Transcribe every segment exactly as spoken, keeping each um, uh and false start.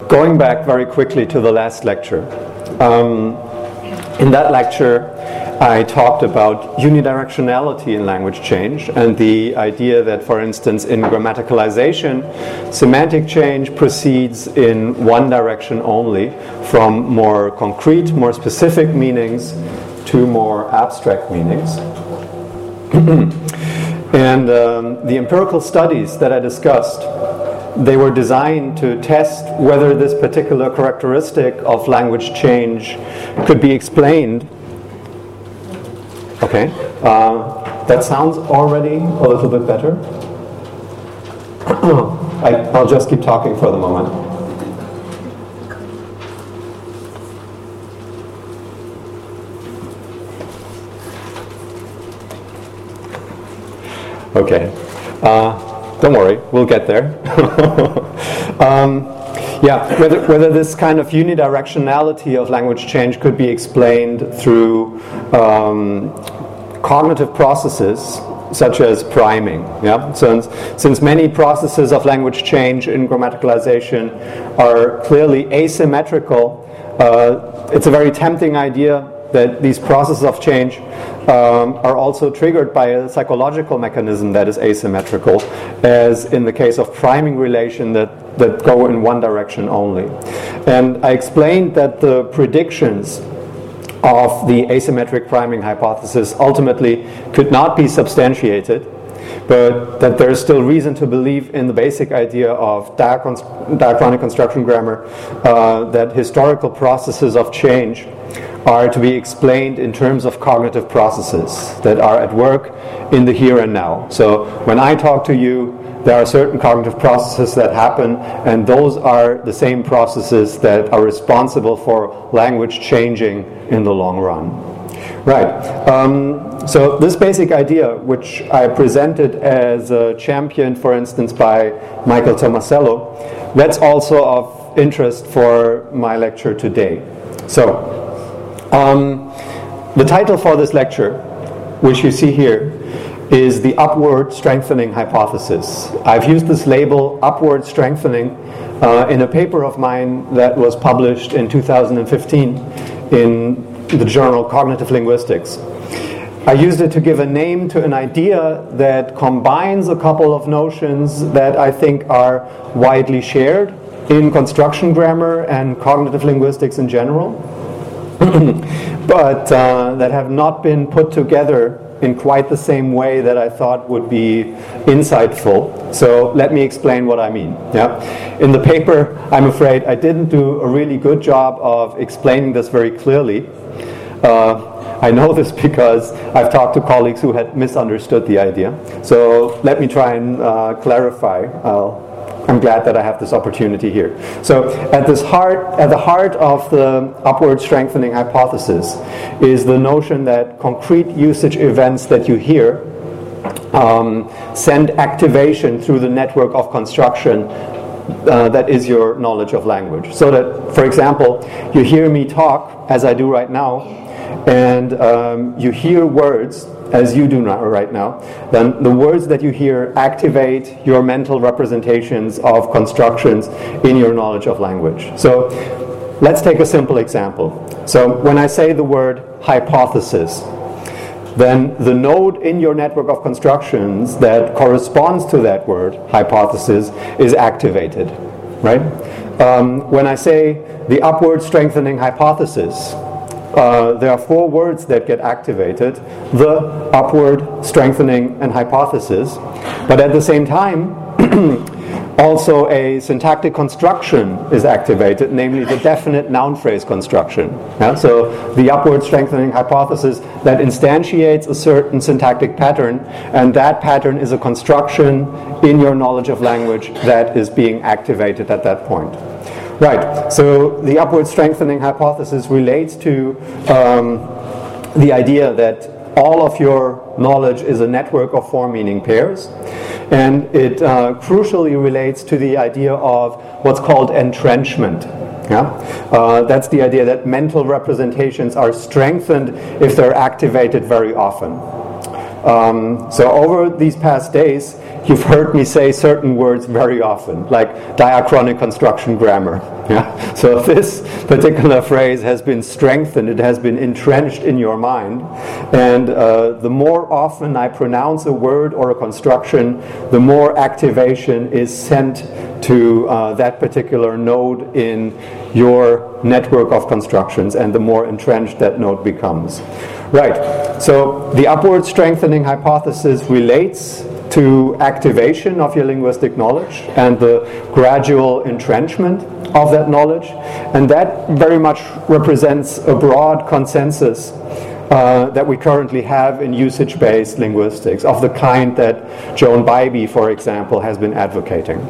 going back very quickly to the last lecture. Um, in that lecture, I talked about unidirectionality in language change and the idea that, for instance, in grammaticalization, semantic change proceeds in one direction only, from more concrete, more specific meanings to more abstract meanings. And um, the empirical studies that I discussed, they were designed to test whether this particular characteristic of language change could be explained. Okay, uh, that sounds already a little bit better. I, I'll just keep talking for the moment. Okay, uh, don't worry, we'll get there. um, yeah, whether, whether this kind of unidirectionality of language change could be explained through um, cognitive processes such as priming. Yeah, since since many processes of language change in grammaticalization are clearly asymmetrical, uh, it's a very tempting idea that these processes of change um, are also triggered by a psychological mechanism that is asymmetrical, as in the case of priming relation that, that go in one direction only. And I explained that the predictions of the asymmetric priming hypothesis ultimately could not be substantiated, but that there is still reason to believe in the basic idea of diachrons- diachronic construction grammar, uh, that historical processes of change are to be explained in terms of cognitive processes that are at work in the here and now. So when I talk to you, there are certain cognitive processes that happen, and those are the same processes that are responsible for language changing in the long run. Right. Um, so this basic idea, which I presented as a champion, for instance, by Michael Tomasello, that's also of interest for my lecture today. So, um, the title for this lecture, which you see here, is the upward strengthening hypothesis. I've used this label, upward strengthening, uh, in a paper of mine that was published in two thousand fifteen in the journal Cognitive Linguistics. I used it to give a name to an idea that combines a couple of notions that I think are widely shared in construction grammar and cognitive linguistics in general, but uh, that have not been put together in quite the same way that I thought would be insightful. So let me explain what I mean. Yeah? In the paper, I'm afraid I didn't do a really good job of explaining this very clearly. Uh, I know this because I've talked to colleagues who had misunderstood the idea. So let me try and uh, clarify. I'll I'm glad that I have this opportunity here. So at this heart, at the heart of the upward strengthening hypothesis is the notion that concrete usage events that you hear um, send activation through the network of construction uh, that is your knowledge of language. So that, for example, you hear me talk, as I do right now, and um, you hear words as you do not right now, then the words that you hear activate your mental representations of constructions in your knowledge of language. So let's take a simple example. So when I say the word hypothesis, then the node in your network of constructions that corresponds to that word, hypothesis, is activated, right? Um, when I say the upward strengthening hypothesis, Uh, there are four words that get activated: the, upward, strengthening, and hypothesis. But at the same time, also a syntactic construction is activated, namely the definite noun phrase construction. Yeah? So the upward strengthening hypothesis that instantiates a certain syntactic pattern, and that pattern is a construction in your knowledge of language that is being activated at that point. Right, so the upward strengthening hypothesis relates to um, the idea that all of your knowledge is a network of four meaning pairs, and it uh, crucially relates to the idea of what's called entrenchment. Yeah? Uh, that's the idea that mental representations are strengthened if they're activated very often. Um, so over these past days, you've heard me say certain words very often, like diachronic construction grammar. Yeah? So this particular phrase has been strengthened, it has been entrenched in your mind, and uh, the more often I pronounce a word or a construction, the more activation is sent to uh, that particular node in your network of constructions, and the more entrenched that node becomes. Right, so the upward strengthening hypothesis relates to activation of your linguistic knowledge and the gradual entrenchment of that knowledge, and that very much represents a broad consensus uh, that we currently have in usage-based linguistics, of the kind that Joan Bybee, for example, has been advocating.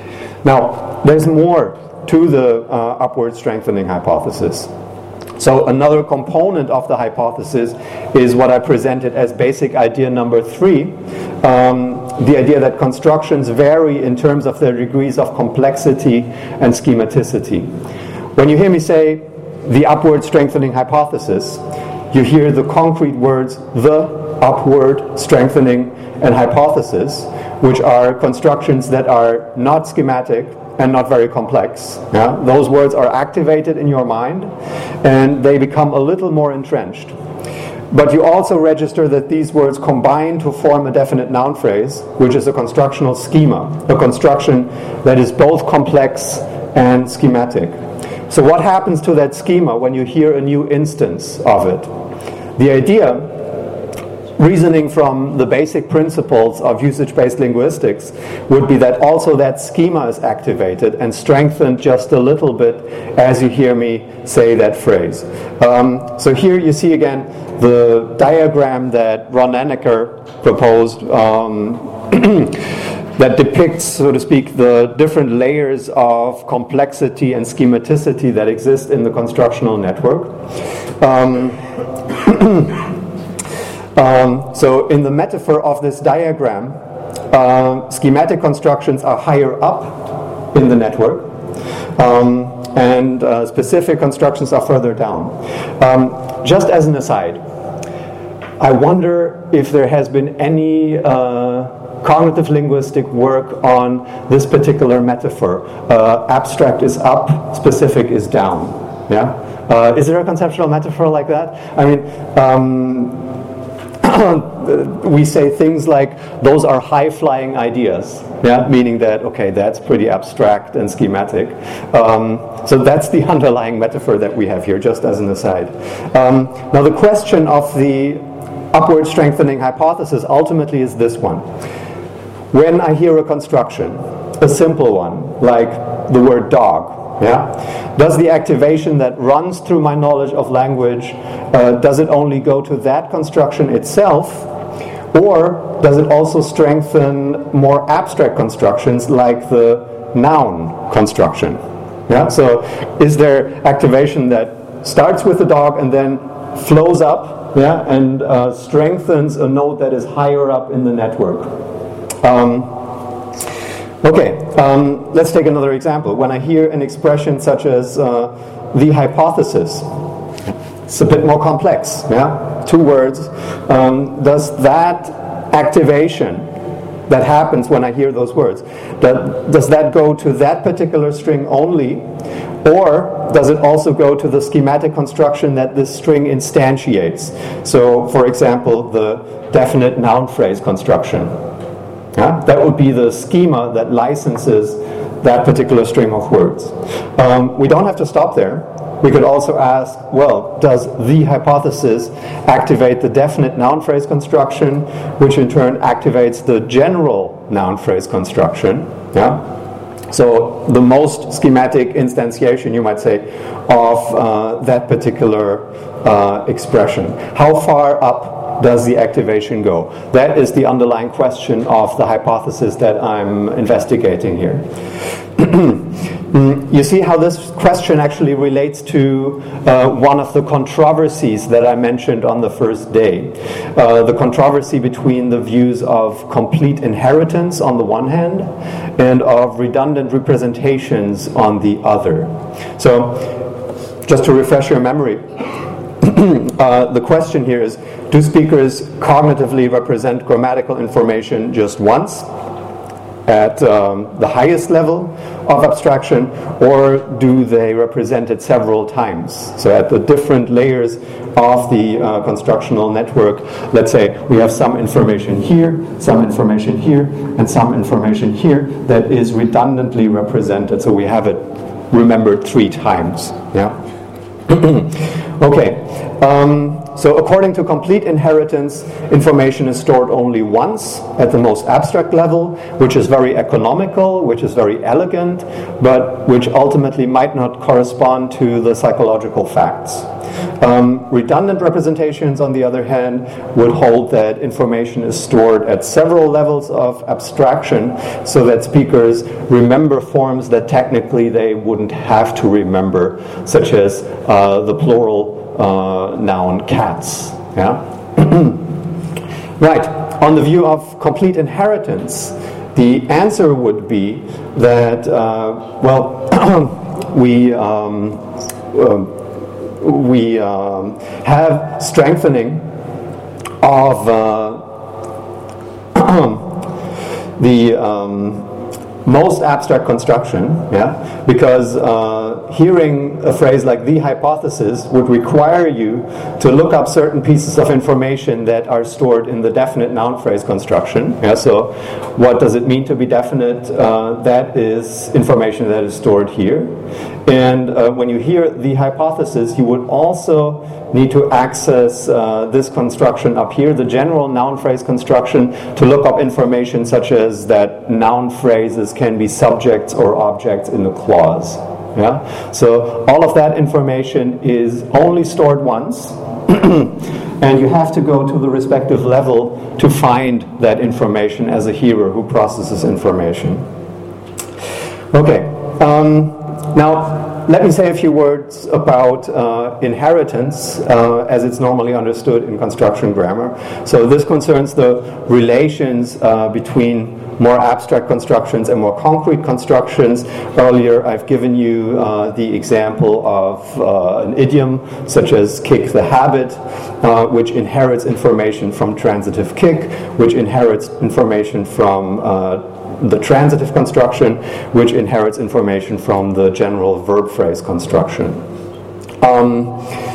Now, there's more to the uh, upward strengthening hypothesis. So another component of the hypothesis is what I presented as basic idea number three, um, the idea that constructions vary in terms of their degrees of complexity and schematicity. When you hear me say the upward strengthening hypothesis, you hear the concrete words the upward strengthening and hypothesis, which are constructions that are not schematic and not very complex. Yeah? Those words are activated in your mind and they become a little more entrenched. But you also register that these words combine to form a definite noun phrase, which is a constructional schema, a construction that is both complex and schematic. So what happens to that schema when you hear a new instance of it? The idea, reasoning from the basic principles of usage-based linguistics, would be that also that schema is activated and strengthened just a little bit as you hear me say that phrase. Um, so here you see again the diagram that Ron Anneker proposed um, that depicts, so to speak, the different layers of complexity and schematicity that exist in the constructional network. Um, Um, so in the metaphor of this diagram, uh, schematic constructions are higher up in the network, um, and uh, specific constructions are further down. Um, just as an aside, I wonder if there has been any uh, cognitive linguistic work on this particular metaphor. Uh, abstract is up, specific is down. Yeah? Uh, is there a conceptual metaphor like that? I mean, um, we say things like those are high-flying ideas, yeah, meaning that okay, that's pretty abstract and schematic. Um, so that's the underlying metaphor that we have here, just as an aside. Um, now, the question of the upward strengthening hypothesis ultimately is this one: when I hear a construction, a simple one like the word dog. Yeah? Does the activation that runs through my knowledge of language, uh, does it only go to that construction itself, or does it also strengthen more abstract constructions like the noun construction? Yeah? So is there activation that starts with the dog and then flows up, yeah, and uh, strengthens a node that is higher up in the network? Um, Okay, um, let's take another example. When I hear an expression such as uh, the hypothesis, it's a bit more complex, yeah? Two words. Um, does that activation that happens when I hear those words, that, does that go to that particular string only, or does it also go to the schematic construction that this string instantiates? So, for example, the definite noun phrase construction. Yeah? That would be the schema that licenses that particular string of words. Um, we don't have to stop there. We could also ask, well, does the hypothesis activate the definite noun phrase construction, which in turn activates the general noun phrase construction? Yeah? So the most schematic instantiation, you might say, of uh, that particular uh, expression. How far up does the activation go? That is the underlying question of the hypothesis that I'm investigating here. You see how this question actually relates to uh, one of the controversies that I mentioned on the first day. Uh, the controversy between the views of complete inheritance on the one hand and of redundant representations on the other. So, just to refresh your memory, uh, the question here is, do speakers cognitively represent grammatical information just once, at um, the highest level of abstraction, or do they represent it several times? So at the different layers of the uh, constructional network, let's say we have some information here, some information here, and some information here that is redundantly represented. So we have it remembered three times. Yeah. Okay. Um, so according to complete inheritance, information is stored only once at the most abstract level, which is very economical, which is very elegant, but which ultimately might not correspond to the psychological facts. Um, redundant representations, on the other hand, would hold that information is stored at several levels of abstraction, so that speakers remember forms that technically they wouldn't have to remember, such as uh, the plural uh, noun cats. Yeah? Right. On the view of complete inheritance, the answer would be that, uh, well, we um, uh, we um, have strengthening of uh, the um, most abstract construction, yeah, because uh, hearing a phrase like the hypothesis would require you to look up certain pieces of information that are stored in the definite noun phrase construction. Yeah, so what does it mean to be definite? Uh, that is information that is stored here. And uh, when you hear the hypothesis, you would also need to access uh, this construction up here, the general noun phrase construction, to look up information such as that noun phrases can be subjects or objects in the clause. Yeah? So all of that information is only stored once, and you have to go to the respective level to find that information as a hearer who processes information. Okay. Um, Now, let me say a few words about uh, inheritance uh, as it's normally understood in construction grammar. So this concerns the relations uh, between more abstract constructions and more concrete constructions. Earlier, I've given you uh, the example of uh, an idiom such as kick the habit, uh, which inherits information from transitive kick, which inherits information from uh, the transitive construction, which inherits information from the general verb phrase construction. Um,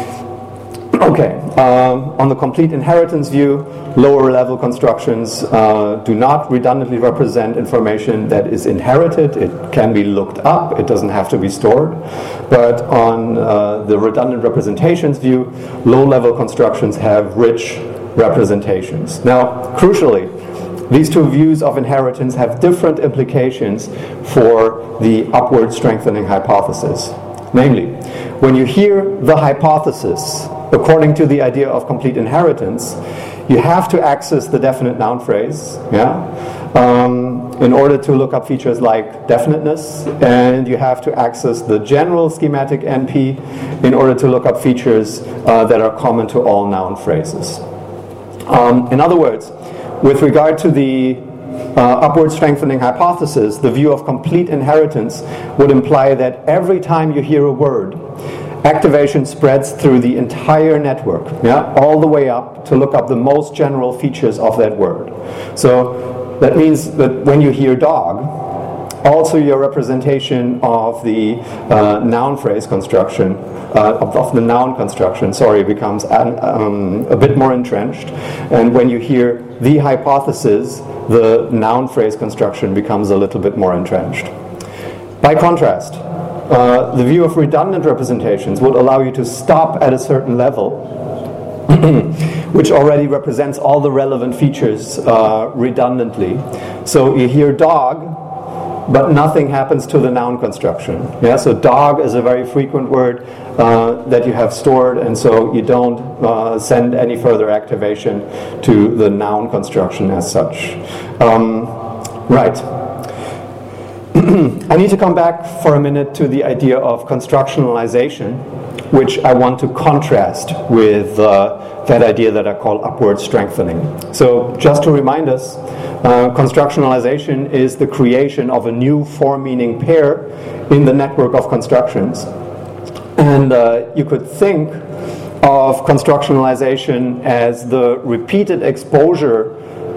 okay, um, on the complete inheritance view, lower level constructions uh, do not redundantly represent information that is inherited. It can be looked up, it doesn't have to be stored. But on uh, the redundant representations view, low level constructions have rich representations. Now, crucially, these two views of inheritance have different implications for the upward strengthening hypothesis. Namely, when you hear the hypothesis, according to the idea of complete inheritance, you have to access the definite noun phrase, yeah, um, in order to look up features like definiteness, and you have to access the general schematic N P in order to look up features uh, that are common to all noun phrases. Um, in other words, with regard to the uh, upward strengthening hypothesis, the view of complete inheritance would imply that every time you hear a word, activation spreads through the entire network, yeah, all the way up to look up the most general features of that word. So that means that when you hear dog, also your representation of the uh, noun phrase construction, uh, of, of the noun construction, sorry, becomes um, a bit more entrenched. And when you hear the hypothesis, the noun phrase construction becomes a little bit more entrenched. By contrast, uh, the view of redundant representations would allow you to stop at a certain level, which already represents all the relevant features uh, redundantly. So you hear dog, but nothing happens to the noun construction. Yeah, so dog is a very frequent word uh, that you have stored, and so you don't uh, send any further activation to the noun construction as such. Um, right. I need to come back for a minute to the idea of constructionalization, which I want to contrast with uh, that idea that I call upward strengthening. So just to remind us, uh, constructionalization is the creation of a new form-meaning pair in the network of constructions. And uh, you could think of constructionalization as the repeated exposure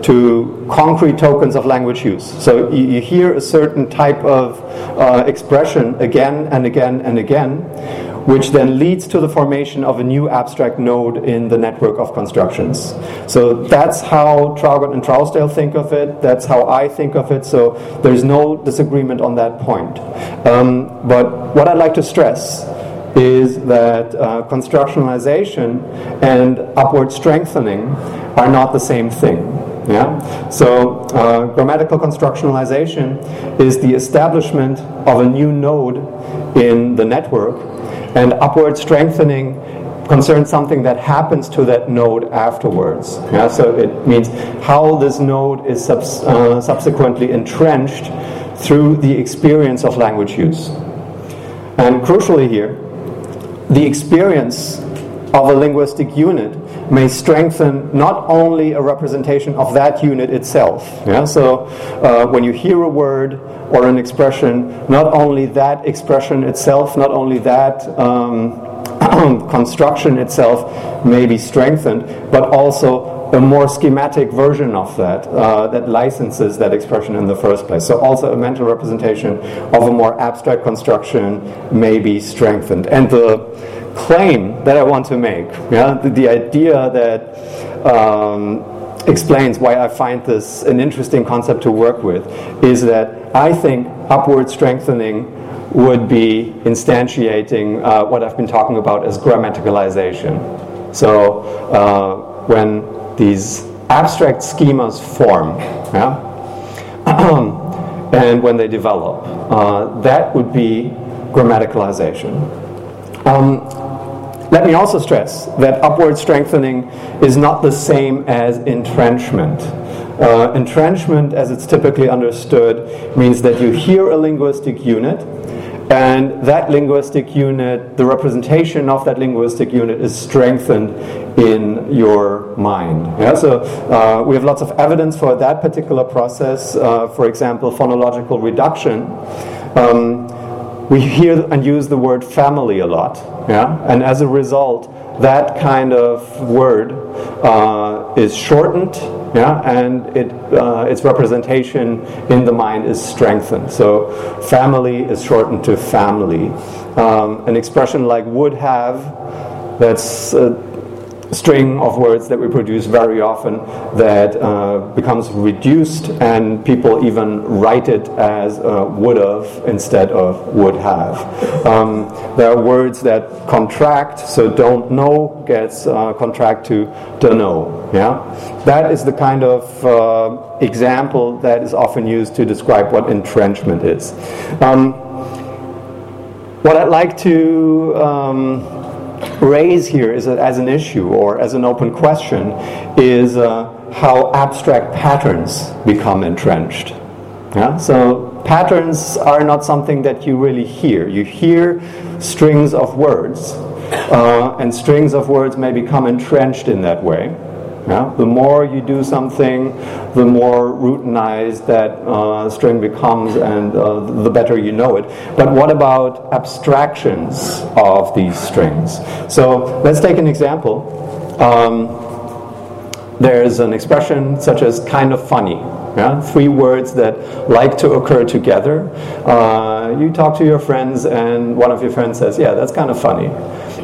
to concrete tokens of language use. So you, you hear a certain type of uh, expression again and again and again, which then leads to the formation of a new abstract node in the network of constructions. So that's how Traugott and Trousdale think of it, that's how I think of it, so there's no disagreement on that point. Um, but what I'd like to stress is that uh, constructionalization and upward strengthening are not the same thing. Yeah? So uh, grammatical constructionalization is the establishment of a new node in the network, and upward strengthening concerns something that happens to that node afterwards. Yeah? So it means how this node is subs- uh, subsequently entrenched through the experience of language use. And crucially here, the experience of a linguistic unit may strengthen not only a representation of that unit itself. Yeah? So uh, when you hear a word or an expression, not only that expression itself, not only that um, construction itself may be strengthened, but also a more schematic version of that, uh, that licenses that expression in the first place. So also a mental representation of a more abstract construction may be strengthened. And the claim that I want to make, yeah, the, the idea that um, explains why I find this an interesting concept to work with, is that I think upward strengthening would be instantiating uh, what I've been talking about as grammaticalization. So uh, when these abstract schemas form, yeah, and when they develop, uh, that would be grammaticalization. Um, let me also stress that upward strengthening is not the same as entrenchment. Uh, entrenchment, as it's typically understood, means that you hear a linguistic unit, and that linguistic unit, the representation of that linguistic unit is strengthened in your mind. Yeah? So uh, we have lots of evidence for that particular process. Uh, for example, phonological reduction. Um, we hear and use the word family a lot. Yeah? And as a result, that kind of word uh, is shortened, yeah, and it, uh, its representation in the mind is strengthened. So family is shortened to family. Um, an expression like would have, that's a string of words that we produce very often that uh, becomes reduced, and people even write it as uh, would have instead of would have. Um, there are words that contract, so don't know gets uh, contract to don't know. Yeah, that is the kind of uh, example that is often used to describe what entrenchment is. Um, what I'd like to um, raise here is a, as an issue or as an open question is uh, how abstract patterns become entrenched. Yeah? So patterns are not something that you really hear. You hear strings of words, uh, and strings of words may become entrenched in that way. Yeah? The more you do something, the more routinized that uh, string becomes, and uh, the better you know it. But what about abstractions of these strings? So let's take an example. Um, there's an expression such as kind of funny. Yeah? Three words that like to occur together. Uh, you talk to your friends, and one of your friends says, yeah, that's kind of funny.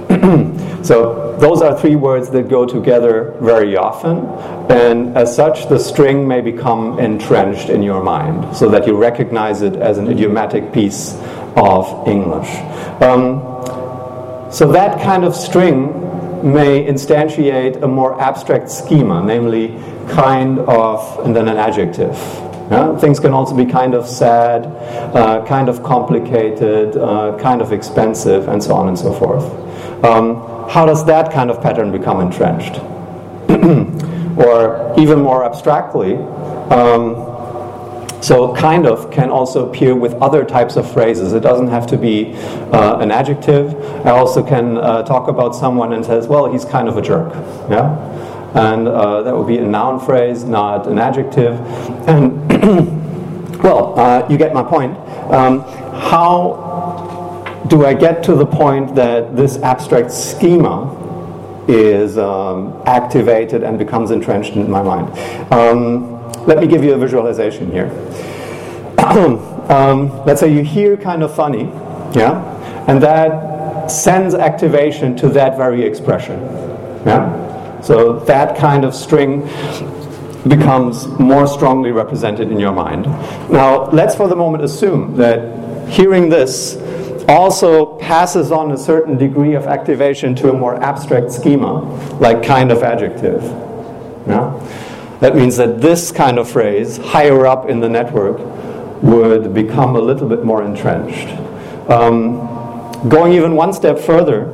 So those are three words that go together very often, and as such the string may become entrenched in your mind so that you recognize it as an idiomatic piece of English. Um, so that kind of string may instantiate a more abstract schema, namely kind of and then an adjective. Yeah? Things can also be kind of sad, uh, kind of complicated, uh, kind of expensive, and so on and so forth. Um, how does that kind of pattern become entrenched? Or even more abstractly, um, so kind of can also appear with other types of phrases. It doesn't have to be uh, an adjective. I also can uh, talk about someone and says, well, he's kind of a jerk. Yeah? And uh, that would be a noun phrase, not an adjective. And well, uh, you get my point. Um, how do I get to the point that this abstract schema is um, activated and becomes entrenched in my mind. Um, let me give you a visualization here. um, let's say you hear kind of funny, yeah, and that sends activation to that very expression, yeah. So that kind of string becomes more strongly represented in your mind. Now, let's for the moment assume that hearing this also passes on a certain degree of activation to a more abstract schema, like kind of adjective. Yeah? That means that this kind of phrase, higher up in the network, would become a little bit more entrenched. Um, going even one step further,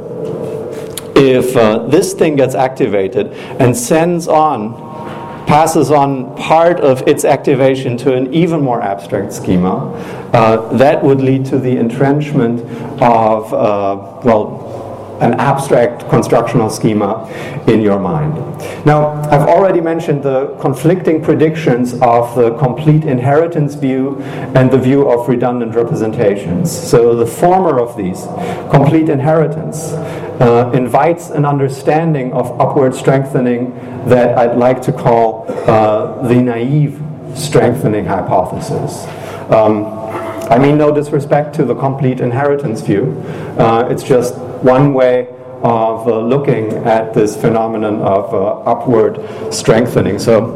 if uh, this thing gets activated and sends on, passes on part of its activation to an even more abstract schema, uh, that would lead to the entrenchment of, uh, well, an abstract constructional schema in your mind. Now, I've already mentioned the conflicting predictions of the complete inheritance view and the view of redundant representations. So the former of these, complete inheritance, uh, invites an understanding of upward strengthening that I'd like to call uh, the naive strengthening hypothesis. Um, I mean no disrespect to the complete inheritance view. Uh, it's just one way of uh, looking at this phenomenon of uh, upward strengthening. So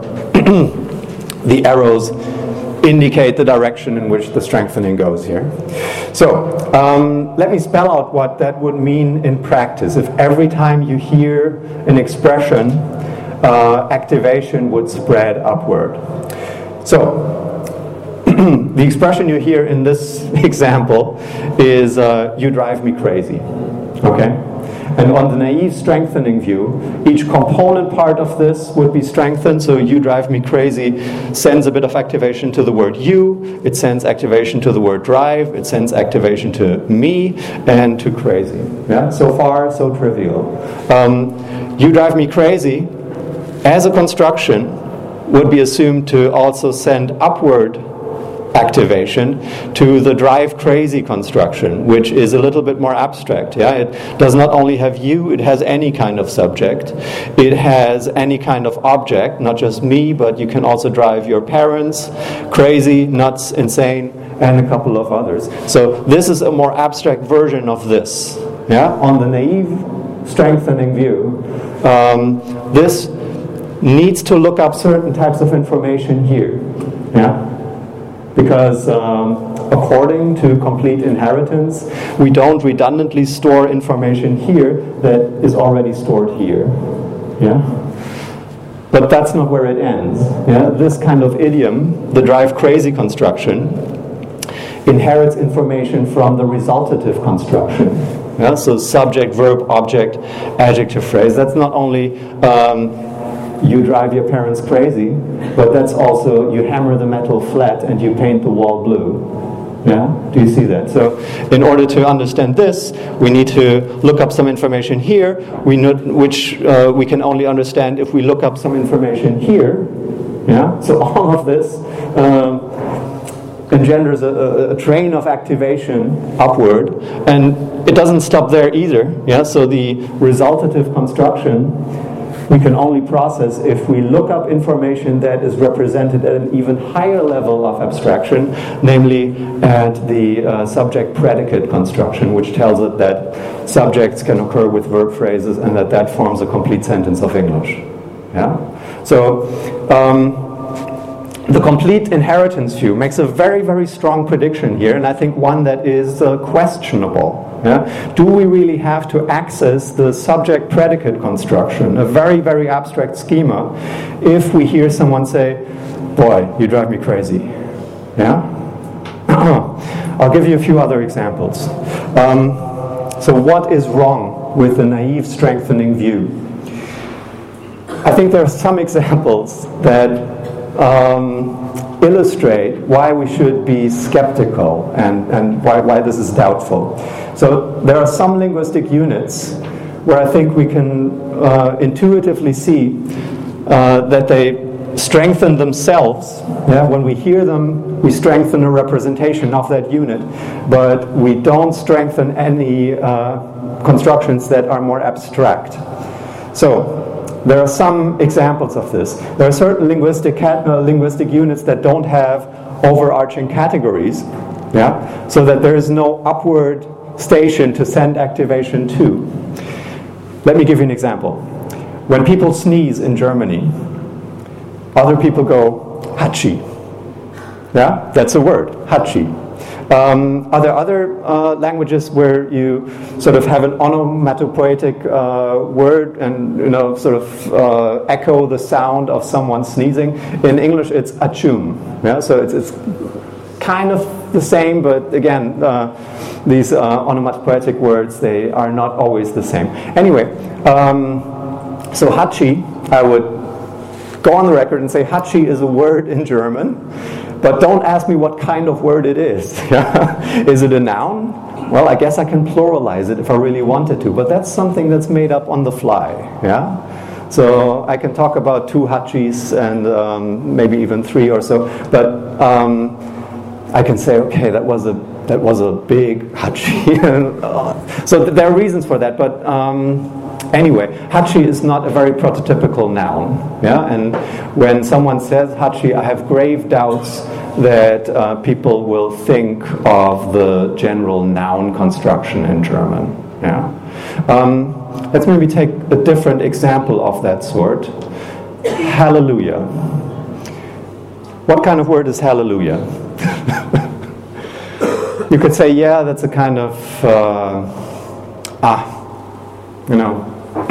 the arrows indicate the direction in which the strengthening goes here. So um, let me spell out what that would mean in practice. If every time you hear an expression, uh, activation would spread upward. So the expression you hear in this example is uh, "you drive me crazy." Okay? And on the naive strengthening view, each component part of this would be strengthened. So "you drive me crazy" sends a bit of activation to the word "you", it sends activation to the word "drive", it sends activation to "me", and to "crazy". Yeah? So far, so trivial. Um, "You drive me crazy" as a construction would be assumed to also send upward activation to the "drive crazy" construction, which is a little bit more abstract. Yeah, it does not only have you, it has any kind of subject. It has any kind of object, not just me, but you can also drive your parents crazy, nuts, insane, and a couple of others. So this is a more abstract version of this. Yeah, on the naive strengthening view, um, this needs to look up certain types of information here. Yeah. Because um, according to complete inheritance, we don't redundantly store information here that is already stored here. Yeah? But that's not where it ends. Yeah? This kind of idiom, the "drive crazy" construction, inherits information from the resultative construction. Yeah? So subject, verb, object, adjective, phrase. That's not only um, "you drive your parents crazy," but that's also "you hammer the metal flat and you paint the wall blue." Yeah? Do you see that? So in order to understand this, we need to look up some information here, we know, which uh, we can only understand if we look up some information here. Yeah? So all of this um, engenders a, a, a train of activation upward, and it doesn't stop there either. Yeah? So the resultative construction we can only process if we look up information that is represented at an even higher level of abstraction, namely at the uh, subject-predicate construction, which tells it that subjects can occur with verb phrases and that that forms a complete sentence of English. Yeah? So um, the complete inheritance view makes a very, very strong prediction here, and I think one that is uh, questionable. Yeah? Do we really have to access the subject-predicate construction, a very, very abstract schema, if we hear someone say, "Boy, you drive me crazy"? Yeah? I'll give you a few other examples. Um, so what is wrong with the naive strengthening view? I think there are some examples that um, illustrate why we should be skeptical and, and why, why this is doubtful. So there are some linguistic units where I think we can uh, intuitively see uh, that they strengthen themselves. Yeah? When we hear them, we strengthen a representation of that unit, but we don't strengthen any uh, constructions that are more abstract. So, there are some examples of this. There are certain linguistic cat, uh, linguistic units that don't have overarching categories, yeah, so that there is no upward station to send activation to. Let me give you an example. When people sneeze in Germany, other people go hachi. Yeah, that's a word, hachi. Um, are there other uh, languages where you sort of have an onomatopoetic uh, word and, you know, sort of uh, echo the sound of someone sneezing? In English, it's achum. Yeah, so it's, it's kind of the same, but again, uh, these uh, onomatopoetic words, they are not always the same. Anyway, um, so hachi, I would go on the record and say hachi is a word in German. But don't ask me what kind of word it is. Is it a noun? Well, I guess I can pluralize it if I really wanted to, but that's something that's made up on the fly. Yeah. So I can talk about two hachis and um, maybe even three or so, but um, I can say, okay, that was a that was a big hachi. So there are reasons for that, but. Um, Anyway, hachi is not a very prototypical noun, yeah. And when someone says hachi, I have grave doubts that uh, people will think of the general noun construction in German. Yeah. Um, let's maybe take a different example of that sort. Hallelujah. What kind of word is hallelujah? You could say, yeah, that's a kind of uh, ah. You know,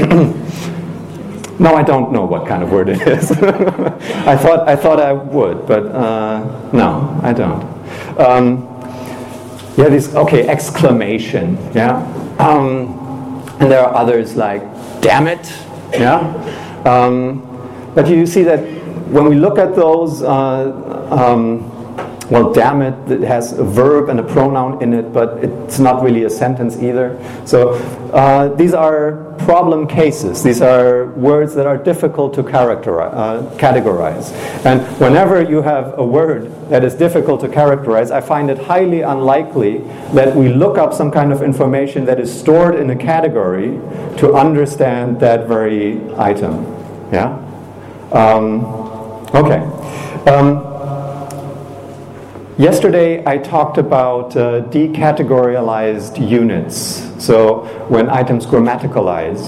no, I don't know what kind of word it is. I thought I thought I would, but uh, no, I don't. Um, yeah, this okay exclamation. Yeah, um, and there are others like "damn it." Yeah, um, but you see that when we look at those. Uh, um, Well, damn it, it has a verb and a pronoun in it, but it's not really a sentence either. So uh, these are problem cases. These are words that are difficult to characterize, uh, categorize. And whenever you have a word that is difficult to characterize, I find it highly unlikely that we look up some kind of information that is stored in a category to understand that very item. Yeah? Um, okay. Um, Yesterday I talked about uh, decategorialized units. So when items grammaticalize,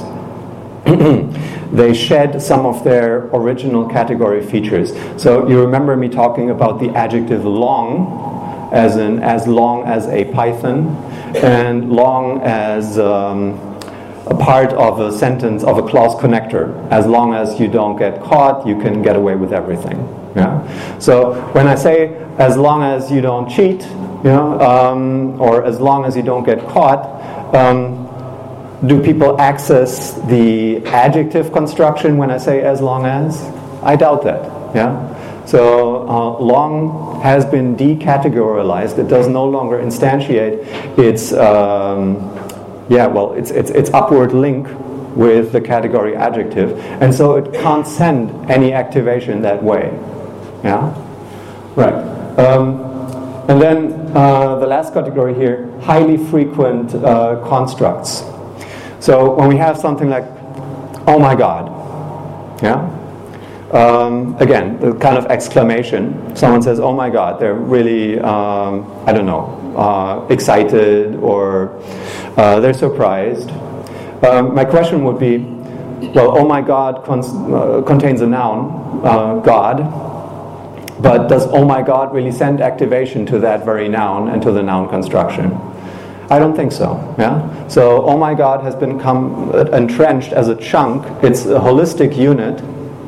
they shed some of their original category features. So you remember me talking about the adjective long, as in as long as a python, and long as um, a part of a sentence of a clause connector. As long as you don't get caught, you can get away with everything. Yeah. So when I say as long as you don't cheat, you know, um, or as long as you don't get caught, um, do people access the adjective construction when I say as long as? I doubt that. Yeah. So uh, long has been decategorized. It does no longer instantiate its um, yeah, well, it's it's its upward link with the category adjective, and so it can't send any activation that way. Yeah, right. Um, and then uh, the last category here, highly frequent uh, constructs. So when we have something like, oh my God, yeah. Um, again, the kind of exclamation. Someone says, oh my God, they're really, um, I don't know, uh, excited or uh, they're surprised. Um, my question would be, well, oh my God cons- uh, contains a noun, uh, God, but does oh my God really send activation to that very noun and to the noun construction? I don't think so. Yeah. So oh my God has become entrenched as a chunk. It's a holistic unit.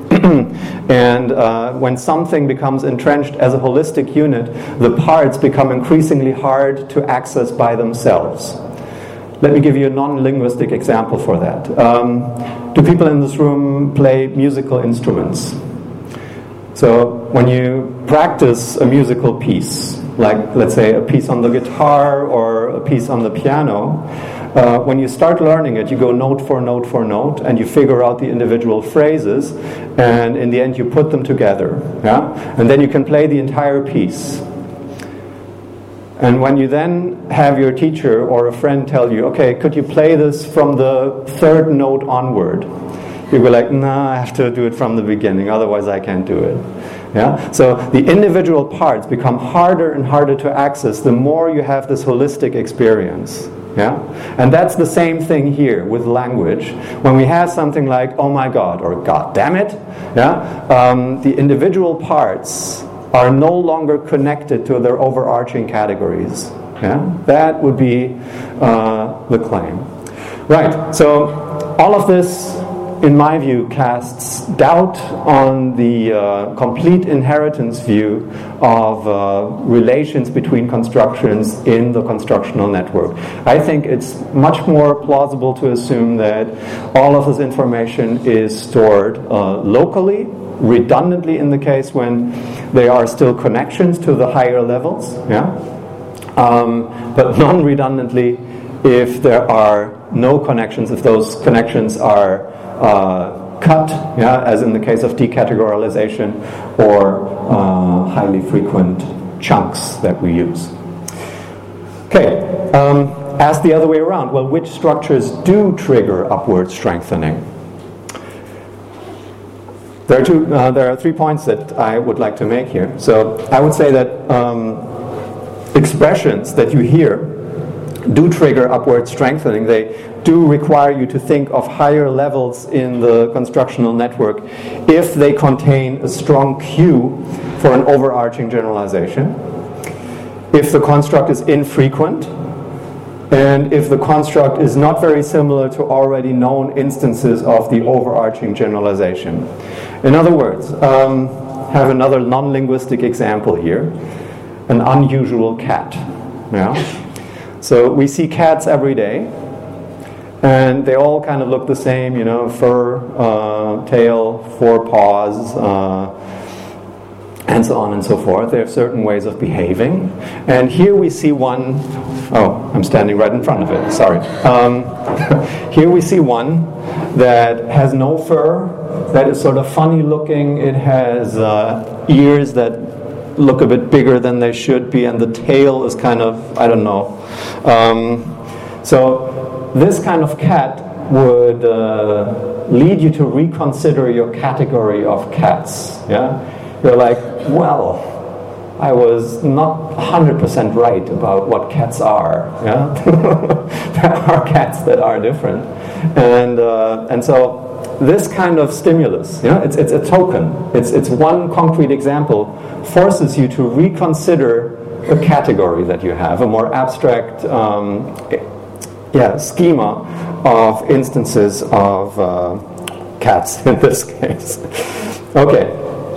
And uh, when something becomes entrenched as a holistic unit, the parts become increasingly hard to access by themselves. Let me give you a non-linguistic example for that. Um, do people in this room play musical instruments? So when you practice a musical piece, like let's say a piece on the guitar or a piece on the piano, uh, when you start learning it, you go note for note for note, and you figure out the individual phrases, and in the end you put them together. Yeah? And then you can play the entire piece. And when you then have your teacher or a friend tell you, okay, could you play this from the third note onward? you were like, no, I have to do it from the beginning, otherwise I can't do it. Yeah? So the individual parts become harder and harder to access the more you have this holistic experience. Yeah? And that's the same thing here with language. When we have something like, oh my God, or God damn it, yeah? um, the individual parts are no longer connected to their overarching categories. Yeah? That would be uh, the claim. Right, so all of this, in my view, casts doubt on the uh, complete inheritance view of uh, relations between constructions in the constructional network. I think it's much more plausible to assume that all of this information is stored uh, locally, redundantly in the case when there are still connections to the higher levels, yeah, um, but non-redundantly if there are no connections, if those connections are uh, cut, yeah, as in the case of decategorialization, or uh, highly frequent chunks that we use. Okay, um, ask the other way around. Well, which structures do trigger upward strengthening? There are two. Uh, there are three points that I would like to make here. So I would say that um, expressions that you hear do trigger upward strengthening. They do require you to think of higher levels in the constructional network if they contain a strong cue for an overarching generalization, if the construct is infrequent, and if the construct is not very similar to already known instances of the overarching generalization. In other words, um, have another non-linguistic example here, an unusual cat. Yeah? So we see cats every day, and they all kind of look the same, you know, fur, uh, tail, four paws, uh, and so on and so forth. They have certain ways of behaving. And here we see one, oh, I'm standing right in front of it, sorry. Um, here we see one that has no fur, that is sort of funny looking. It has uh, ears that look a bit bigger than they should be, and the tail is kind of, I don't know. Um, so this kind of cat would uh, lead you to reconsider your category of cats. Yeah, you're like, well, I was not one hundred percent right about what cats are. Yeah, there are cats that are different, and uh, and so this kind of stimulus, yeah, it's it's a token. It's it's one concrete example, forces you to reconsider a category that you have, a more abstract um, yeah, schema of instances of uh, cats in this case. Okay.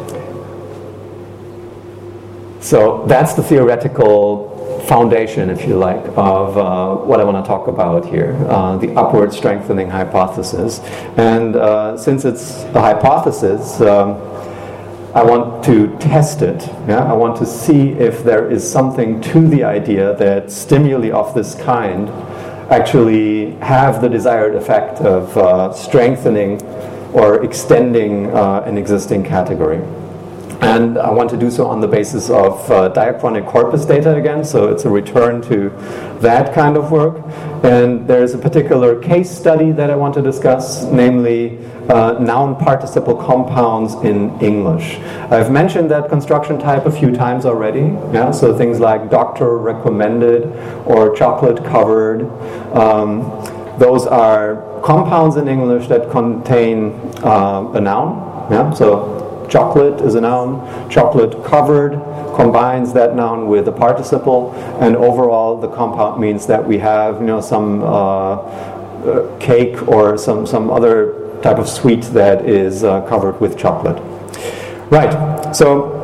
So that's the theoretical foundation, if you like, of uh, what I want to talk about here, uh, the upward strengthening hypothesis. And uh, since it's a hypothesis, um, I want to test it. Yeah? I want to see if there is something to the idea that stimuli of this kind actually have the desired effect of uh, strengthening or extending uh, an existing category. And I want to do so on the basis of uh, diachronic corpus data again, so it's a return to that kind of work. And there's a particular case study that I want to discuss, namely uh, noun participle compounds in English. I've mentioned that construction type a few times already, yeah? So things like doctor recommended or chocolate covered. Um, those are compounds in English that contain uh, a noun, yeah? So chocolate is a noun, chocolate covered combines that noun with a participle, and overall the compound means that we have, you know, some uh, uh, cake or some, some other type of sweet that is uh, covered with chocolate. Right, so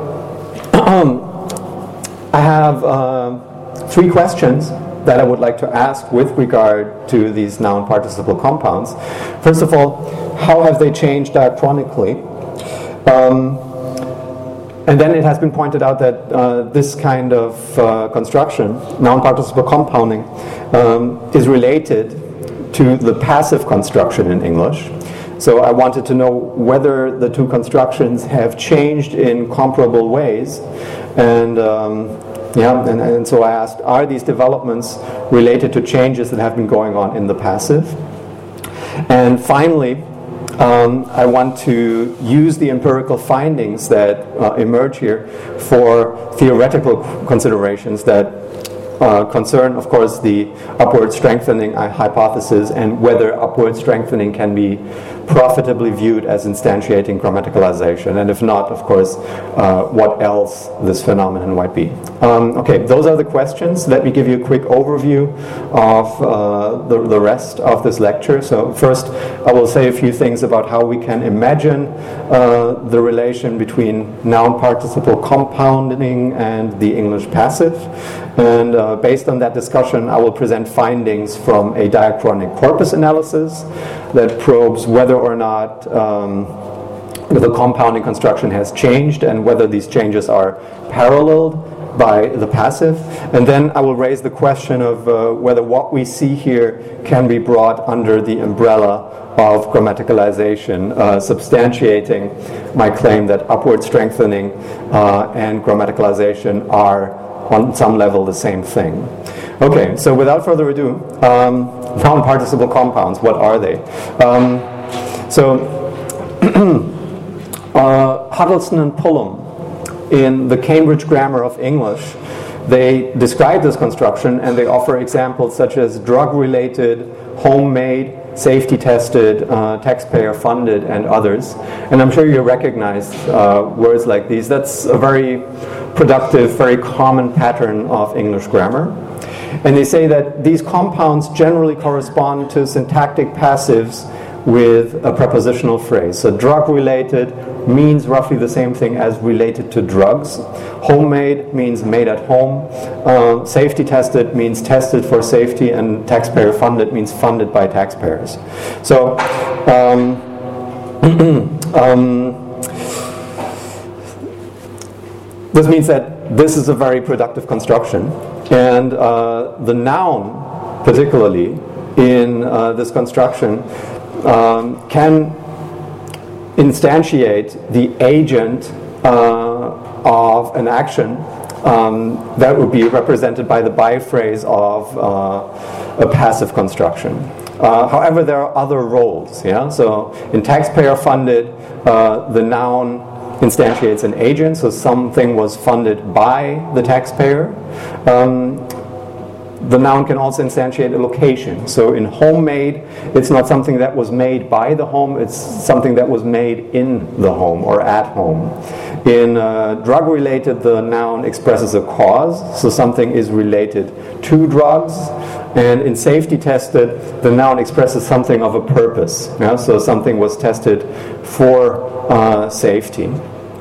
I have uh, three questions that I would like to ask with regard to these noun participle compounds. First of all, how have they changed diachronically? Um, and then it has been pointed out that uh, this kind of uh, construction, noun participle compounding, um, is related to the passive construction in English. So I wanted to know whether the two constructions have changed in comparable ways. And um, yeah, and, and so I asked, are these developments related to changes that have been going on in the passive? And finally, um, I want to use the empirical findings that uh, emerge here for theoretical considerations that Uh, concern, of course, the upward strengthening hypothesis and whether upward strengthening can be profitably viewed as instantiating grammaticalization, and if not, of course, uh, what else this phenomenon might be. Um, okay, those are the questions. Let me give you a quick overview of uh, the, the rest of this lecture. So first, I will say a few things about how we can imagine uh, the relation between noun participle compounding and the English passive. And uh, based on that discussion, I will present findings from a diachronic corpus analysis that probes whether or not um, the compounding construction has changed and whether these changes are paralleled by the passive. And then I will raise the question of uh, whether what we see here can be brought under the umbrella of grammaticalization, uh, substantiating my claim that upward strengthening uh, and grammaticalization are on some level the same thing. Okay, so without further ado, um, noun participle compounds, what are they? Um, so, uh, Huddleston and Pullum, in the Cambridge Grammar of English, they describe this construction and they offer examples such as drug-related, homemade, safety-tested, uh, taxpayer-funded, and others. And I'm sure you recognize uh, words like these. That's a very productive, very common pattern of English grammar. And they say that these compounds generally correspond to syntactic passives with a prepositional phrase. So drug-related means roughly the same thing as related to drugs. Homemade means made at home. Uh, safety-tested means tested for safety, and taxpayer-funded means funded by taxpayers. So, um, um, this means that this is a very productive construction, and uh, the noun, particularly in uh, this construction, um, can instantiate the agent uh, of an action um, that would be represented by the biphrase of uh, a passive construction. Uh, however, there are other roles. Yeah, so in taxpayer-funded, uh, the noun instantiates an agent, so something was funded by the taxpayer. Um, the noun can also instantiate a location. So in homemade, it's not something that was made by the home, it's something that was made in the home or at home. In uh, drug-related, the noun expresses a cause, so something is related to drugs. And in safety-tested, the noun expresses something of a purpose. Yeah? So something was tested for uh, safety.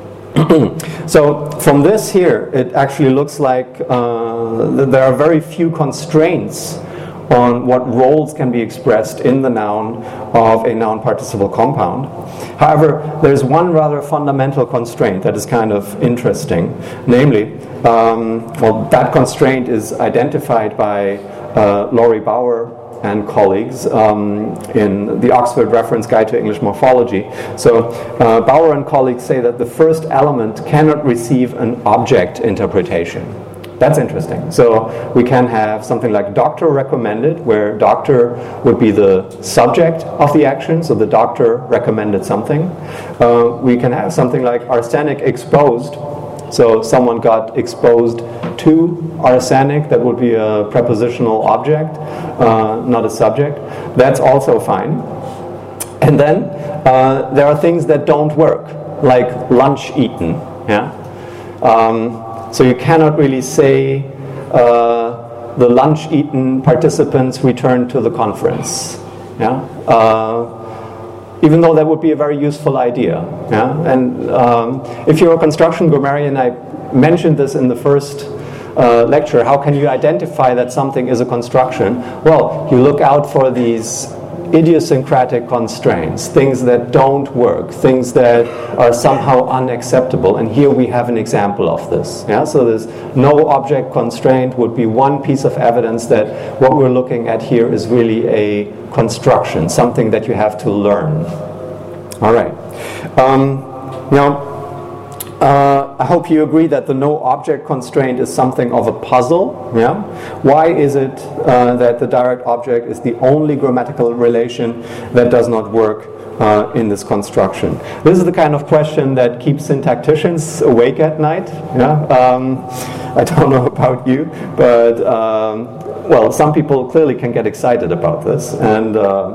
So from this here, it actually looks like uh, there are very few constraints on what roles can be expressed in the noun of a noun participle compound. However, there's one rather fundamental constraint that is kind of interesting. Namely, um, well, that constraint is identified by uh, Laurie Bauer and colleagues um, in the Oxford Reference Guide to English Morphology. So uh, Bauer and colleagues say that the first element cannot receive an object interpretation. That's interesting. So we can have something like doctor recommended, where doctor would be the subject of the action, so the doctor recommended something. Uh, we can have something like arsenic exposed, so someone got exposed to arsenic. That would be a prepositional object, uh, not a subject. That's also fine. And then uh, there are things that don't work, like lunch eaten. Yeah. Um, so you cannot really say uh, the lunch eaten participants returned to the conference. Yeah. Uh, even though that would be a very useful idea. Yeah? And um, if you're a construction grammarian, I mentioned this in the first uh, lecture, how can you identify that something is a construction? Well, you look out for these idiosyncratic constraints, things that don't work, things that are somehow unacceptable, and here we have an example of this. Yeah? So this no object constraint would be one piece of evidence that what we're looking at here is really a construction, something that you have to learn. All right. Um, now, uh, I hope you agree that the no object constraint is something of a puzzle. Yeah? Why is it uh, that the direct object is the only grammatical relation that does not work uh, in this construction? This is the kind of question that keeps syntacticians awake at night. Yeah? Um, I don't know about you, but um, well, some people clearly can get excited about this, and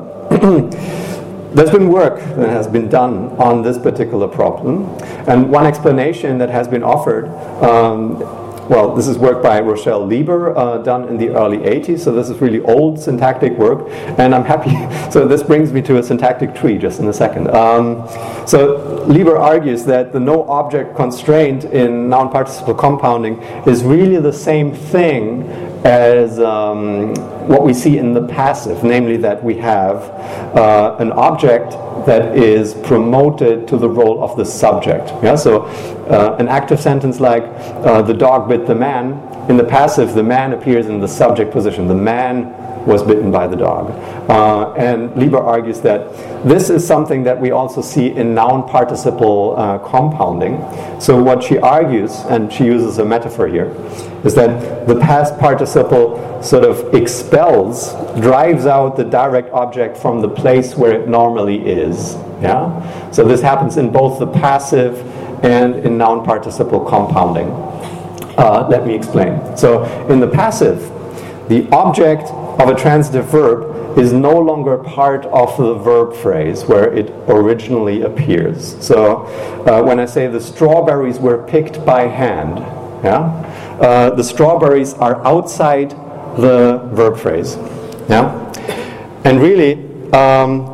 uh, there's been work that has been done on this particular problem, and one explanation that has been offered, um, well, this is work by Rochelle Lieber, uh, done in the early eighties, so this is really old syntactic work, and I'm happy, so this brings me to a syntactic tree just in a second. Um, so Lieber argues that the no object constraint in noun participle compounding is really the same thing as um, what we see in the passive, namely that we have uh, an object that is promoted to the role of the subject. Yeah, so uh, an active sentence like uh, the dog bit the man, in the passive the man appears in the subject position. The man was bitten by the dog. Uh, and Lieber argues that this is something that we also see in noun participle uh, compounding. So what she argues, and she uses a metaphor here, is that the past participle sort of expels, drives out the direct object from the place where it normally is. Yeah? So this happens in both the passive and in noun participle compounding. Uh, let me explain. So in the passive, the object of a transitive verb is no longer part of the verb phrase where it originally appears. So uh, when I say the strawberries were picked by hand, yeah, uh, the strawberries are outside the verb phrase. Yeah, and really um,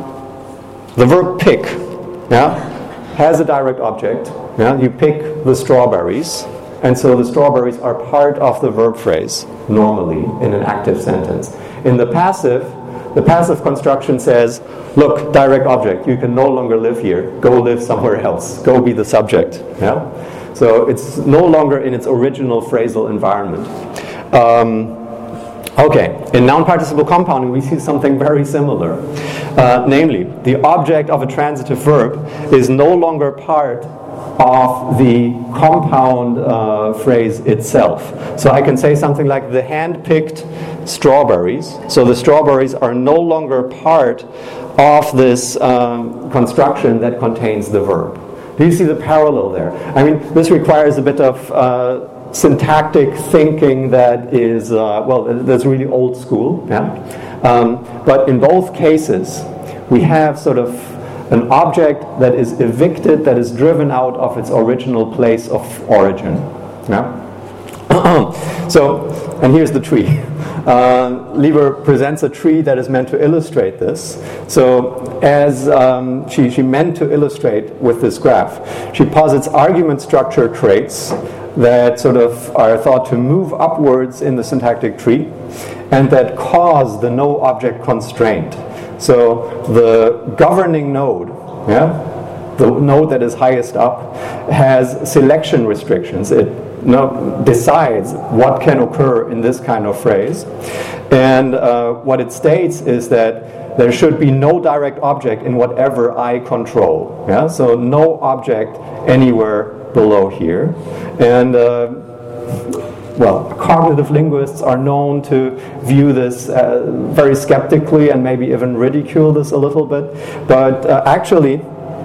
the verb pick, yeah, has a direct object. Yeah, you pick the strawberries. And so the strawberries are part of the verb phrase, normally, in an active sentence. In the passive, the passive construction says, look, direct object, you can no longer live here. Go live somewhere else. Go be the subject. Yeah? So it's no longer in its original phrasal environment. Um, okay, in noun participle compounding, we see something very similar. Uh, namely, the object of a transitive verb is no longer part of the compound uh, phrase itself. So I can say something like the hand-picked strawberries. So the strawberries are no longer part of this um, construction that contains the verb. Do you see the parallel there? I mean, this requires a bit of uh, syntactic thinking that is, uh, well, that's really old school. Yeah? Um, but in both cases, we have sort of an object that is evicted, that is driven out of its original place of origin. Yeah? So, and here's the tree. Uh, Lieber presents a tree that is meant to illustrate this. So, as um, she, she meant to illustrate with this graph, she posits argument structure traits that sort of are thought to move upwards in the syntactic tree and that cause the no object constraint. So the governing node, yeah, the node that is highest up, has selection restrictions. It no, decides what can occur in this kind of phrase. And uh, what it states is that there should be no direct object in whatever I control. Yeah? So no object anywhere below here. And uh, well, cognitive linguists are known to view this uh, very skeptically and maybe even ridicule this a little bit. But uh, actually,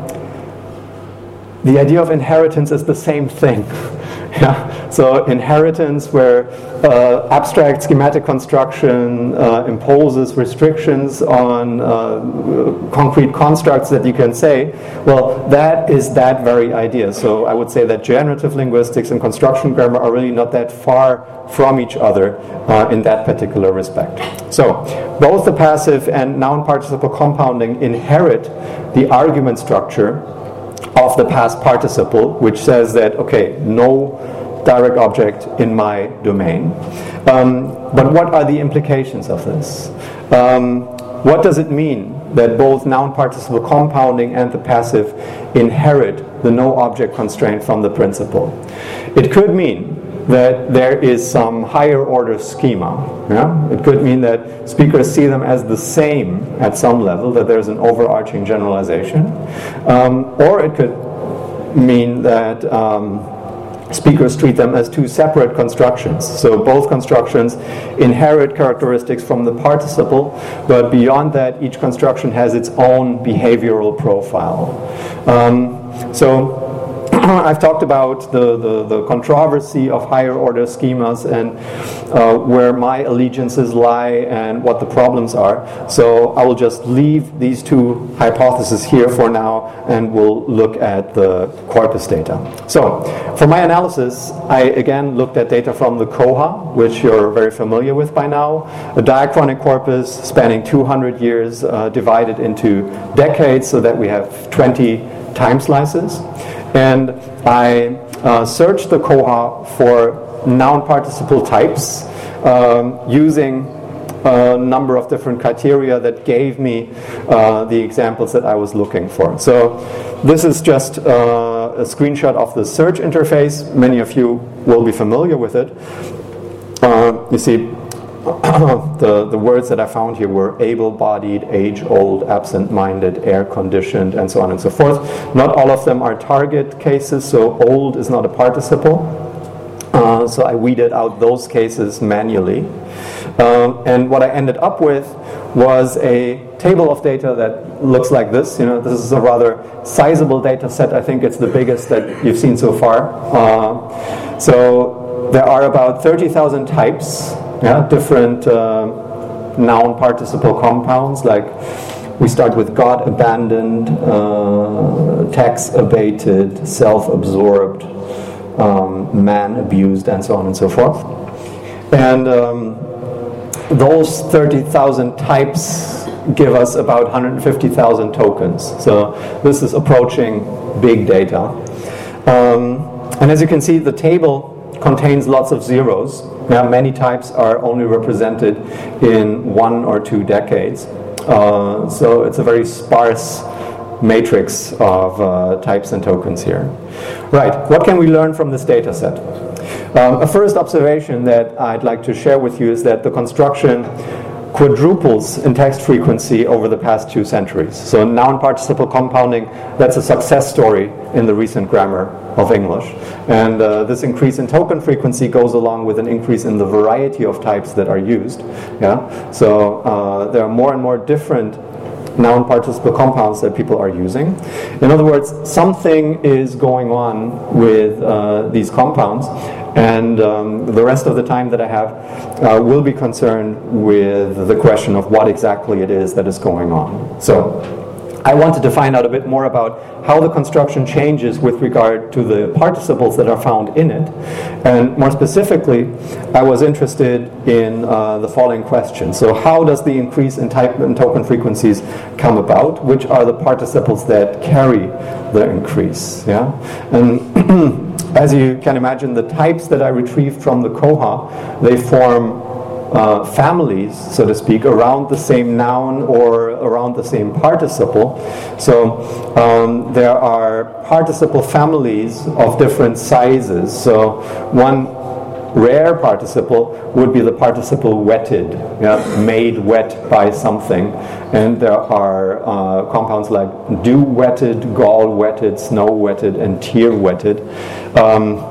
the idea of inheritance is the same thing. Yeah? So inheritance, where uh, abstract schematic construction uh, imposes restrictions on uh, concrete constructs that you can say, well, that is that very idea. So I would say that generative linguistics and construction grammar are really not that far from each other uh, in that particular respect. So both the passive and noun participle compounding inherit the argument structure of the past participle, which says that, okay, no direct object in my domain. Um, but what are the implications of this? Um, what does it mean that both noun participle compounding and the passive inherit the no object constraint from the principle? It could mean that there is some higher order schema. Yeah? It could mean that speakers see them as the same at some level, that there's an overarching generalization. Um, or it could mean that um, speakers treat them as two separate constructions. So both constructions inherit characteristics from the participle, but beyond that, each construction has its own behavioral profile. Um, so I've talked about the, the, the controversy of higher order schemas and uh, where my allegiances lie and what the problems are. So I will just leave these two hypotheses here for now, and we'll look at the corpus data. So for my analysis, I again looked at data from the Koha, which you're very familiar with by now, a diachronic corpus spanning two hundred years uh, divided into decades so that we have twenty time slices. And I uh, searched the Koha for noun participle types um, using a number of different criteria that gave me uh, the examples that I was looking for. So this is just uh, a screenshot of the search interface. Many of you will be familiar with it. Uh, you see, the, the words that I found here were able-bodied, age-old, absent-minded, air-conditioned, and so on and so forth. Not all of them are target cases, so old is not a participle. Uh, so I weeded out those cases manually. Um, and what I ended up with was a table of data that looks like this. You know, this is a rather sizable data set. I think it's the biggest that you've seen so far. Uh, so there are about thirty thousand types. Yeah, different uh, noun participle compounds, like we start with God abandoned, uh, tax abated, self-absorbed, um, man abused, and so on and so forth. And um, those thirty thousand types give us about one hundred fifty thousand tokens. So this is approaching big data. Um, and as you can see, the table contains lots of zeros. Now, many types are only represented in one or two decades. Uh, so it's a very sparse matrix of uh, types and tokens here. Right, what can we learn from this data set? Um, a first observation that I'd like to share with you is that the construction quadruples in text frequency over the past two centuries. So noun participle compounding, that's a success story in the recent grammar of English. And uh, this increase in token frequency goes along with an increase in the variety of types that are used. Yeah. So uh, there are more and more different noun participle compounds that people are using. In other words, something is going on with uh, these compounds, and um, the rest of the time that I have uh, will be concerned with the question of what exactly it is that is going on. So I wanted to find out a bit more about how the construction changes with regard to the participles that are found in it. And more specifically, I was interested in uh, the following question. So how does the increase in type and token frequencies come about? Which are the participles that carry the increase? Yeah? And as you can imagine, the types that I retrieved from the Koha, they form Uh, families, so to speak, around the same noun or around the same participle. So um, there are participle families of different sizes. So one rare participle would be the participle wetted, yeah, made wet by something. And there are uh, compounds like dew-wetted, gall-wetted, snow-wetted, and tear-wetted. Um,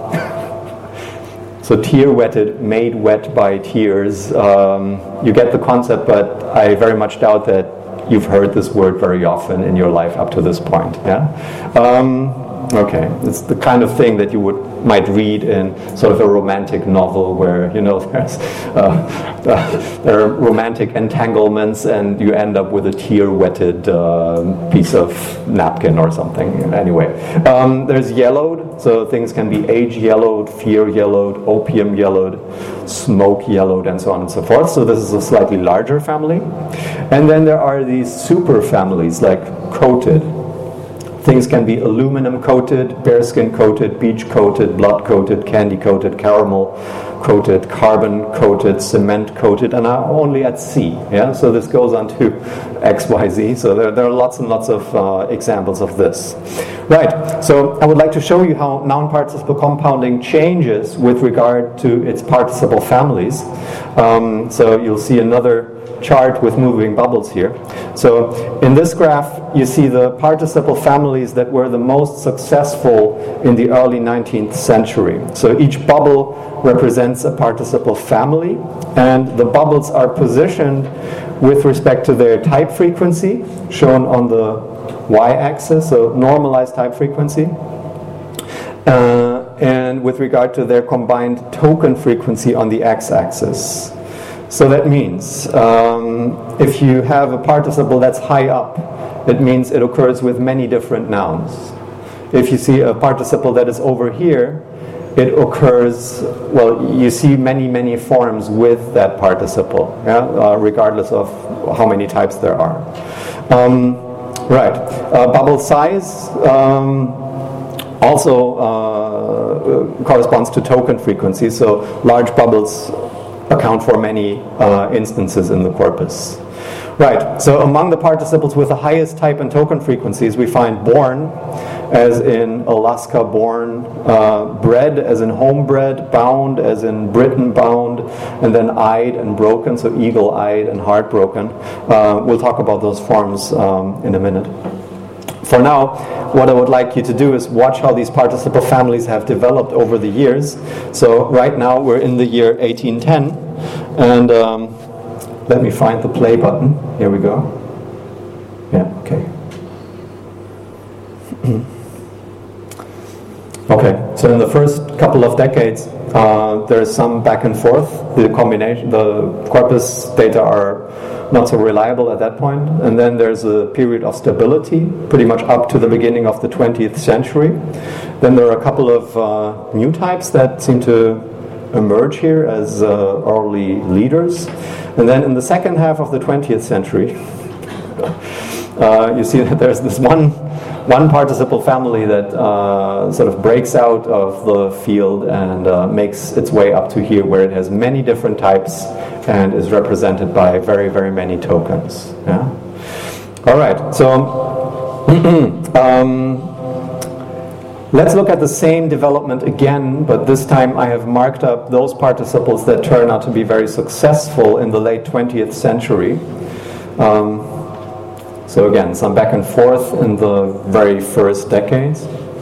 So tear-wetted, made wet by tears. Um, you get the concept, but I very much doubt that you've heard this word very often in your life up to this point. Yeah. Um, okay, it's the kind of thing that you would might read in sort of a romantic novel where, you know, there's uh, uh, there are romantic entanglements and you end up with a tear-wetted uh, piece of napkin or something. Anyway, um, there's yellowed, so things can be age-yellowed, fear-yellowed, opium-yellowed, smoke-yellowed, and so on and so forth. So this is a slightly larger family. And then there are these super families like coated. Things can be aluminum coated, bearskin coated, beach coated, blood coated, candy coated, caramel coated, carbon coated, cement coated, and are only at C. Yeah, so this goes on to X, Y, Z. So there, there are lots and lots of uh, examples of this. Right. So I would like to show you how noun participle compounding changes with regard to its participle families. Um, so you'll see another chart with moving bubbles here. So in this graph, you see the participle families that were the most successful in the early nineteenth century. So each bubble represents a participle family, and the bubbles are positioned with respect to their type frequency, shown on the y-axis, so normalized type frequency, uh, and with regard to their combined token frequency on the x-axis. So that means um, if you have a participle that's high up, it means it occurs with many different nouns. If you see a participle that is over here, it occurs, well, you see many, many forms with that participle, yeah? uh, regardless of how many types there are. Um, right. Uh, bubble size um, also uh, corresponds to token frequency, so large bubbles account for many uh, instances in the corpus. Right, so among the participles with the highest type and token frequencies, we find born, as in Alaska born, uh, bred, as in homebred, bound, as in Britain bound, and then eyed and broken, so eagle-eyed and heartbroken. Uh, we'll talk about those forms um, in a minute. For now, what I would like you to do is watch how these participle families have developed over the years. So right now we're in the year eighteen ten, and um, let me find the play button. Here we go. Yeah, okay. Okay, so in the first couple of decades, uh, there's some back and forth. The combination, the corpus data are not so reliable at that point, and then there's a period of stability, pretty much up to the beginning of the twentieth century. Then there are a couple of uh, new types that seem to emerge here as uh, early leaders, and then in the second half of the twentieth century, uh, you see that there's this one one participle family that uh, sort of breaks out of the field and uh, makes its way up to here, where it has many different types and is represented by very, very many tokens. Yeah? All right, so um, let's look at the same development again, but this time I have marked up those participles that turn out to be very successful in the late twentieth century. Um, So again, some back and forth in the very first decades.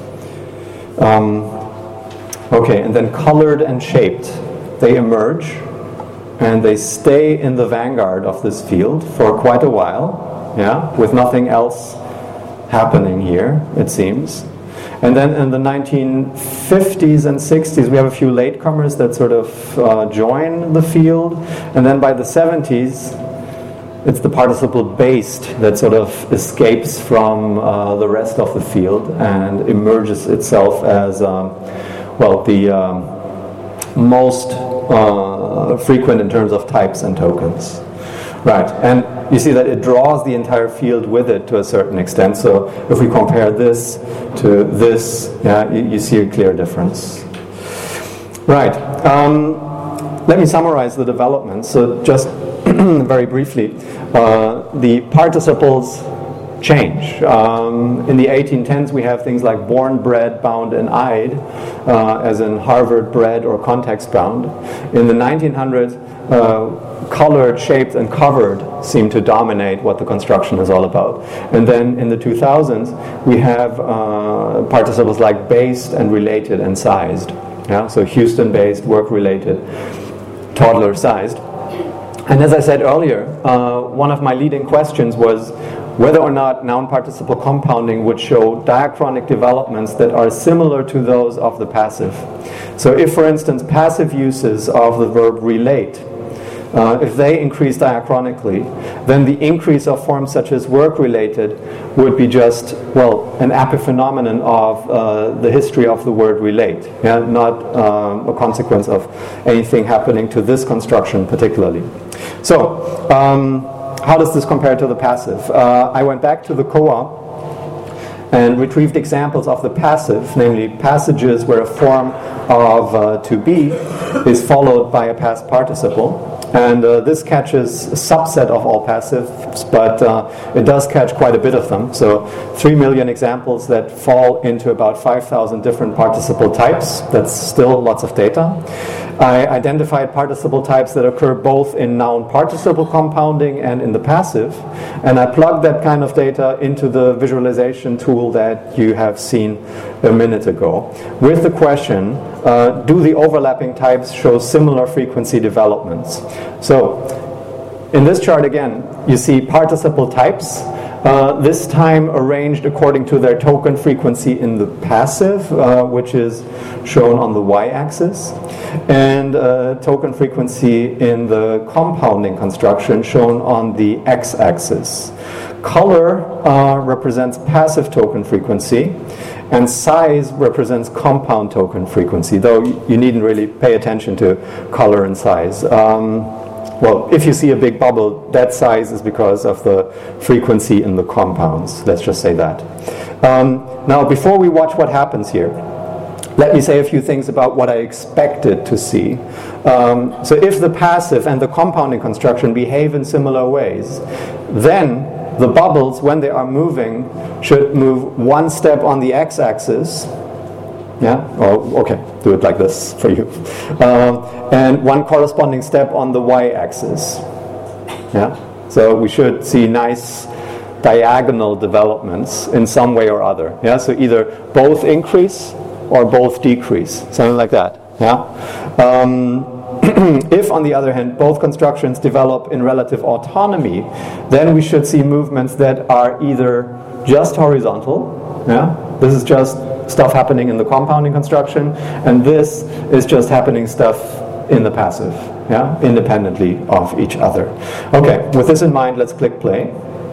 Um, okay, and then colored and shaped. They emerge, and they stay in the vanguard of this field for quite a while, yeah, with nothing else happening here, it seems. And then in the nineteen fifties and sixties, we have a few latecomers that sort of uh, join the field, and then by the seventies, it's the participle based that sort of escapes from uh, the rest of the field and emerges itself as, um, well, the um, most uh, frequent in terms of types and tokens. Right, and you see that it draws the entire field with it to a certain extent. So if we compare this to this, yeah, you, you see a clear difference. Right, um, let me summarize the development. So just very briefly, uh, the participles change. Um, in the eighteen tens, we have things like born, bred, bound, and eyed, uh, as in Harvard bred or context bound. In the nineteen hundreds, uh, colored, shaped, and covered seem to dominate what the construction is all about. And then in the two thousands, we have uh, participles like based and related and sized. Yeah? So Houston-based, work-related, toddler-sized. And as I said earlier, uh, one of my leading questions was whether or not noun participle compounding would show diachronic developments that are similar to those of the passive. So if, for instance, passive uses of the verb relate, uh, if they increase diachronically, then the increase of forms such as work-related would be just, well, an epiphenomenon of uh, the history of the word relate, yeah? Not um, a consequence of anything happening to this construction particularly. So, um, how does this compare to the passive? Uh, I went back to the C O A and retrieved examples of the passive, namely passages where a form of uh, to be is followed by a past participle. And uh, this catches a subset of all passives, but uh, it does catch quite a bit of them. So three million examples that fall into about five thousand different participle types. That's still lots of data. I identified participle types that occur both in noun participle compounding and in the passive, and I plugged that kind of data into the visualization tool that you have seen a minute ago with the question, uh, do the overlapping types show similar frequency developments? So in this chart again, you see participle types, Uh, this time arranged according to their token frequency in the passive, uh, which is shown on the y-axis, and uh, token frequency in the compounding construction shown on the x-axis. Color uh, represents passive token frequency, and size represents compound token frequency, though you needn't really pay attention to color and size. Um, Well, if you see a big bubble, that size is because of the frequency in the compounds. Let's just say that. Um, now, before we watch what happens here, let me say a few things about what I expected to see. Um, so if the passive and the compounding construction behave in similar ways, then the bubbles, when they are moving, should move one step on the x-axis. Yeah? Oh, okay. Do it like this for you. Um, and one corresponding step on the y-axis. Yeah? So we should see nice diagonal developments in some way or other. Yeah? So either both increase or both decrease. Something like that. Yeah? Um, if, on the other hand, both constructions develop in relative autonomy, then we should see movements that are either just horizontal. Yeah? This is just stuff happening in the compounding construction, and this is just happening stuff in the passive, yeah, independently of each other. Okay, with this in mind, let's click play.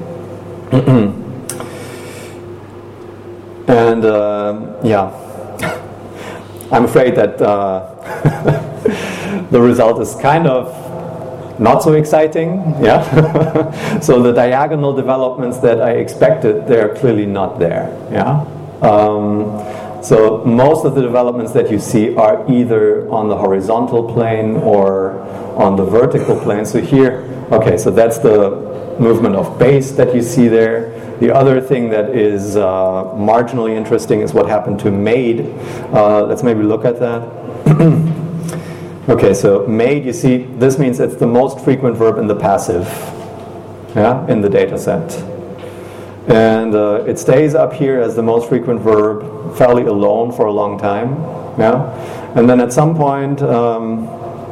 And uh, yeah, I'm afraid that uh, the result is kind of not so exciting, yeah. So the diagonal developments that I expected, they're clearly not there, yeah. Um, so most of the developments that you see are either on the horizontal plane or on the vertical plane. So here, okay, so that's the movement of base that you see there. The other thing that is uh, marginally interesting is what happened to made. Uh, let's maybe look at that. Okay, so made, you see, this means it's the most frequent verb in the passive, yeah, in the data set. And uh, it stays up here as the most frequent verb fairly alone for a long time, yeah. And then at some point um,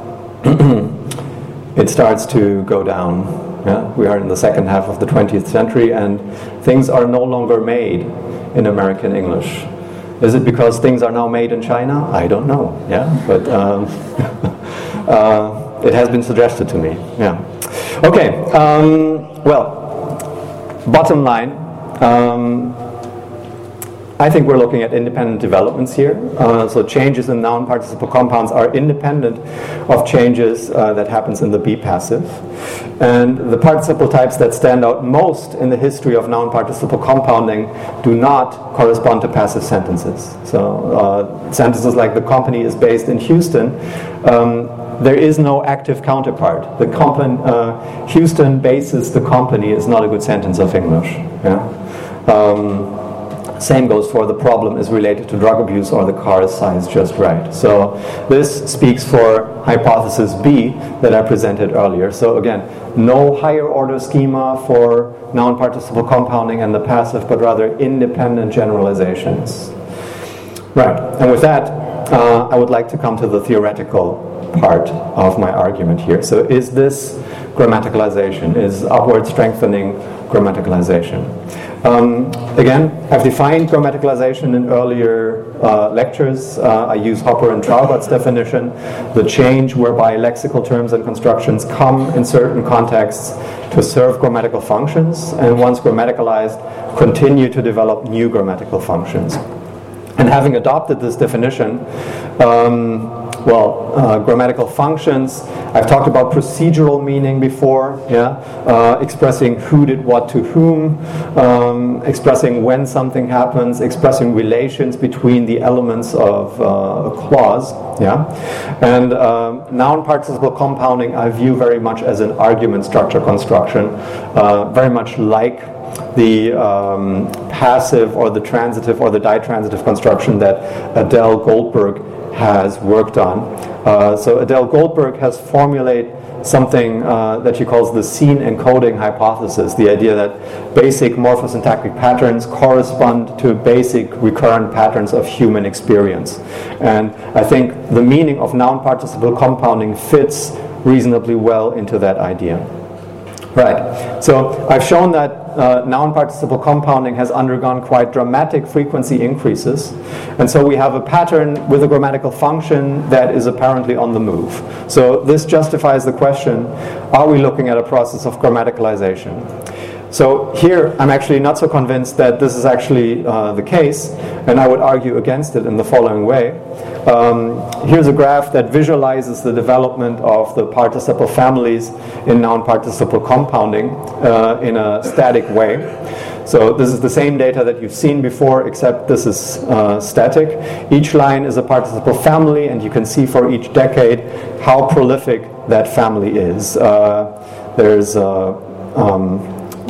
it starts to go down. Yeah, we are in the second half of the twentieth century, and things are no longer made in American English. Is it because things are now made in China? I don't know. Yeah, but um, uh, it has been suggested to me. Yeah. Okay. Um, well, bottom line. Um, I think we're looking at independent developments here. Uh, so changes in noun participle compounds are independent of changes uh, that happens in the B passive. And the participle types that stand out most in the history of noun participle compounding do not correspond to passive sentences. So uh, sentences like the company is based in Houston, um, there is no active counterpart. The company, uh, Houston bases the company is not a good sentence of English. Yeah? Um, Same goes for the problem is related to drug abuse or the car is sized just right. So this speaks for hypothesis B that I presented earlier. So again, no higher order schema for noun participle compounding and the passive, but rather independent generalizations. Right, and with that, uh, I would like to come to the theoretical part of my argument here. So is this grammaticalization? Is upward strengthening grammaticalization? Um, again, I've defined grammaticalization in earlier uh, lectures. Uh, I use Hopper and Traubert's definition, the change whereby lexical terms and constructions come in certain contexts to serve grammatical functions, and once grammaticalized, continue to develop new grammatical functions. And having adopted this definition, um, well, uh, grammatical functions. I've talked about procedural meaning before, yeah, uh, expressing who did what to whom, um, expressing when something happens, expressing relations between the elements of uh, a clause, yeah. And um, noun participle compounding I view very much as an argument structure construction, uh, very much like the um, passive or the transitive or the ditransitive construction that Adele Goldberg has worked on. Uh, so Adele Goldberg has formulated something uh, that she calls the scene encoding hypothesis, the idea that basic morphosyntactic patterns correspond to basic recurrent patterns of human experience. And I think the meaning of noun participle compounding fits reasonably well into that idea. Right, so I've shown that uh, noun participle compounding has undergone quite dramatic frequency increases, and so we have a pattern with a grammatical function that is apparently on the move. So this justifies the question, are we looking at a process of grammaticalization? So here I'm actually not so convinced that this is actually uh, the case, and I would argue against it in the following way. Um, here's a graph that visualizes the development of the participle families in noun participle compounding uh, in a static way. So this is the same data that you've seen before, except this is uh, static. Each line is a participle family, and you can see for each decade how prolific that family is. Uh, there's uh, um,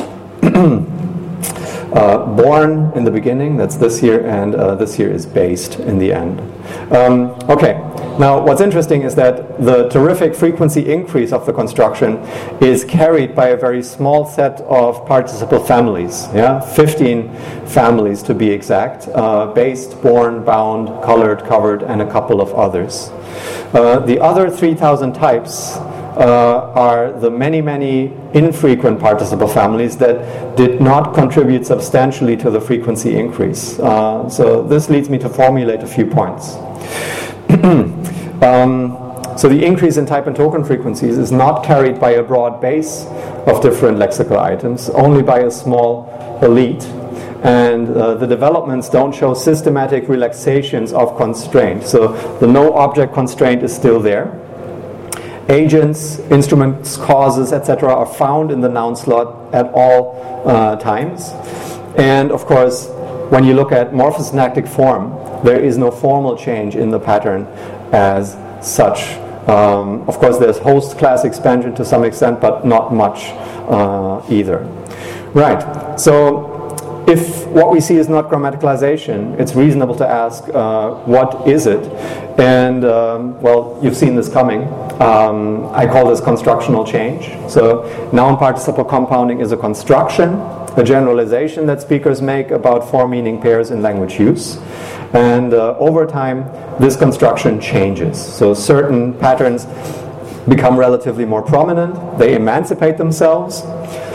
Uh, born in the beginning, that's this year, and uh, this year is based in the end. Um, okay, now what's interesting is that the terrific frequency increase of the construction is carried by a very small set of participle families, yeah, fifteen families to be exact, uh, based, born, bound, colored, covered, and a couple of others. Uh, the other three thousand types Uh, are the many, many infrequent participle families that did not contribute substantially to the frequency increase. Uh, so this leads me to formulate a few points. um, so the increase in type and token frequencies is not carried by a broad base of different lexical items, only by a small elite. And uh, the developments don't show systematic relaxations of constraint. So the no object constraint is still there. Agents, instruments, causes, et cetera are found in the noun slot at all uh, times. And of course, when you look at morphosyntactic form, there is no formal change in the pattern as such. Um, of course, there's host class expansion to some extent, but not much uh, either. Right, so if what we see is not grammaticalization, it's reasonable to ask, uh, what is it? And, um, well, you've seen this coming. Um, I call this constructional change. So noun participle compounding is a construction, a generalization that speakers make about four-meaning pairs in language use. And uh, over time, this construction changes. So certain patterns become relatively more prominent. They emancipate themselves.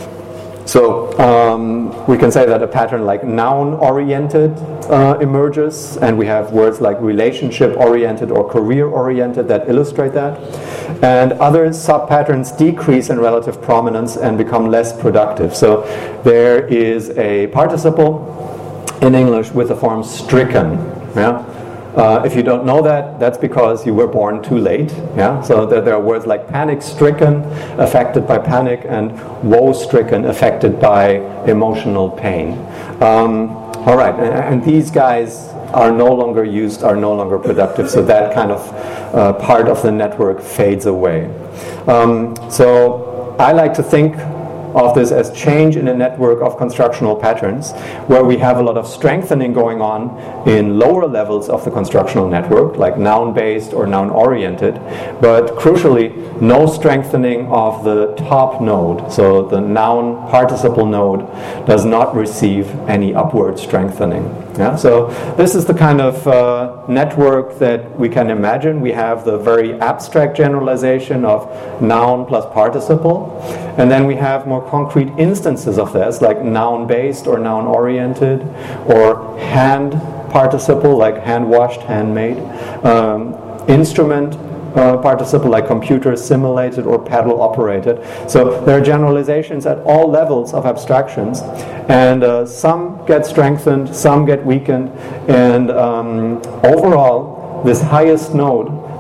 So um, we can say that a pattern like noun-oriented uh, emerges, and we have words like relationship-oriented or career-oriented that illustrate that. And other sub-patterns decrease in relative prominence and become less productive. So there is a participle in English with the form stricken. Yeah? Uh, if you don't know that, that's because you were born too late. Yeah, so there, there are words like panic-stricken, affected by panic, and woe-stricken, affected by emotional pain. Um, all right, and, and these guys are no longer used, are no longer productive. So that kind of uh, part of the network fades away. Um, so I like to think of this as change in a network of constructional patterns, where we have a lot of strengthening going on in lower levels of the constructional network, like noun-based or noun-oriented, but crucially, no strengthening of the top node. So the noun participle node does not receive any upward strengthening. Yeah? So this is the kind of uh, network that we can imagine. We have the very abstract generalization of noun plus participle, and then we have more concrete instances of this, like noun-based or noun-oriented, or hand participle, like hand-washed, handmade, um, instrument uh, participle, like computer simulated or paddle operated. So there are generalizations at all levels of abstractions, and uh, some get strengthened, some get weakened, and um, overall, this highest node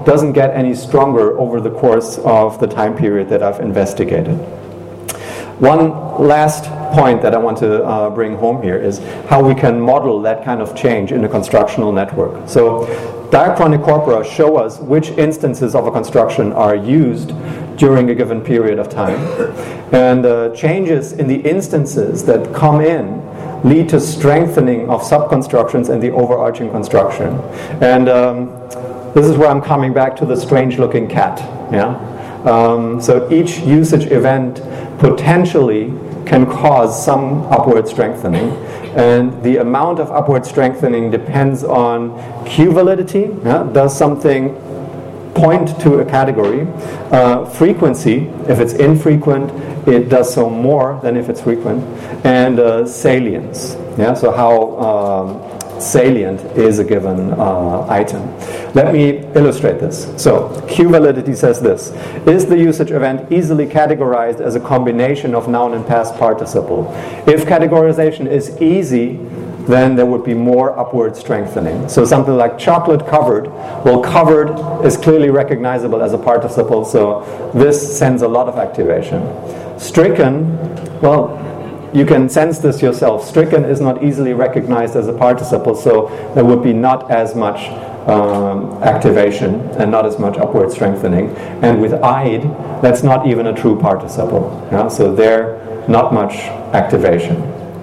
doesn't get any stronger over the course of the time period that I've investigated. One last point that I want to uh, bring home here is how we can model that kind of change in a constructional network. So diachronic corpora show us which instances of a construction are used during a given period of time. And uh, changes in the instances that come in lead to strengthening of subconstructions and the overarching construction. And um, this is where I'm coming back to the strange-looking cat. Yeah. Um, so each usage event potentially can cause some upward strengthening, and the amount of upward strengthening depends on Q validity. Yeah? Does something point to a category? Uh, frequency, if it's infrequent, it does so more than if it's frequent, and uh, salience. Yeah, so how um, salient is a given uh, item. Let me illustrate this. So Q validity says this: is the usage event easily categorized as a combination of noun and past participle? If categorization is easy, then there would be more upward strengthening. So something like chocolate covered, well, covered is clearly recognizable as a participle, so this sends a lot of activation. Stricken, well, you can sense this yourself. Stricken is not easily recognized as a participle, so there would be not as much um, activation and not as much upward strengthening. And with eyed, that's not even a true participle. Yeah? So there, not much activation.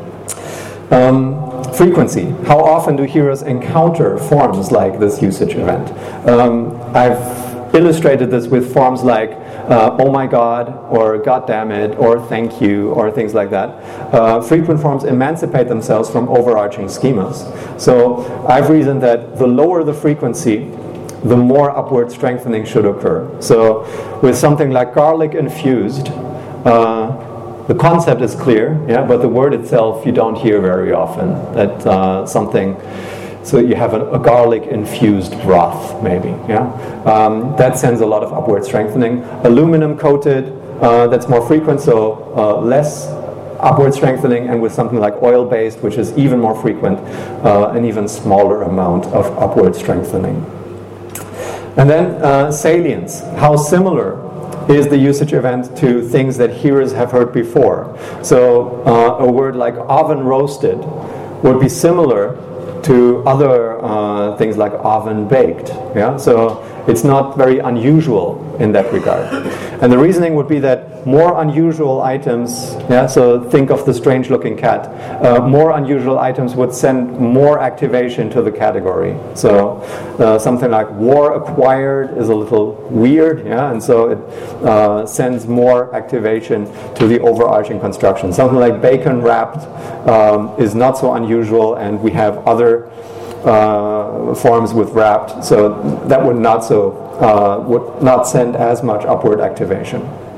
Um, frequency. How often do hearers encounter forms like this usage event? Um, I've illustrated this with forms like Uh, oh my God, or God damn it, or thank you, or things like that. Uh, frequent forms emancipate themselves from overarching schemas. So I've reasoned that the lower the frequency, the more upward strengthening should occur. So with something like garlic infused, uh, the concept is clear, yeah, but the word itself you don't hear very often. That uh, something. So you have a, a garlic-infused broth, maybe. Yeah, um, that sends a lot of upward strengthening. Aluminum-coated, uh, that's more frequent, so uh, less upward strengthening. And with something like oil-based, which is even more frequent, uh, an even smaller amount of upward strengthening. And then uh, salience. How similar is the usage event to things that hearers have heard before? So uh, a word like oven-roasted would be similar to other uh, things like oven baked. Yeah, so it's not very unusual in that regard. And the reasoning would be that more unusual items, yeah, so think of the strange looking cat, uh, more unusual items would send more activation to the category. So uh, something like war acquired is a little weird, yeah, and so it uh, sends more activation to the overarching construction. Something like bacon wrapped um, is not so unusual, and we have other uh, forms with wrapped, so that would not so uh, would not send as much upward activation.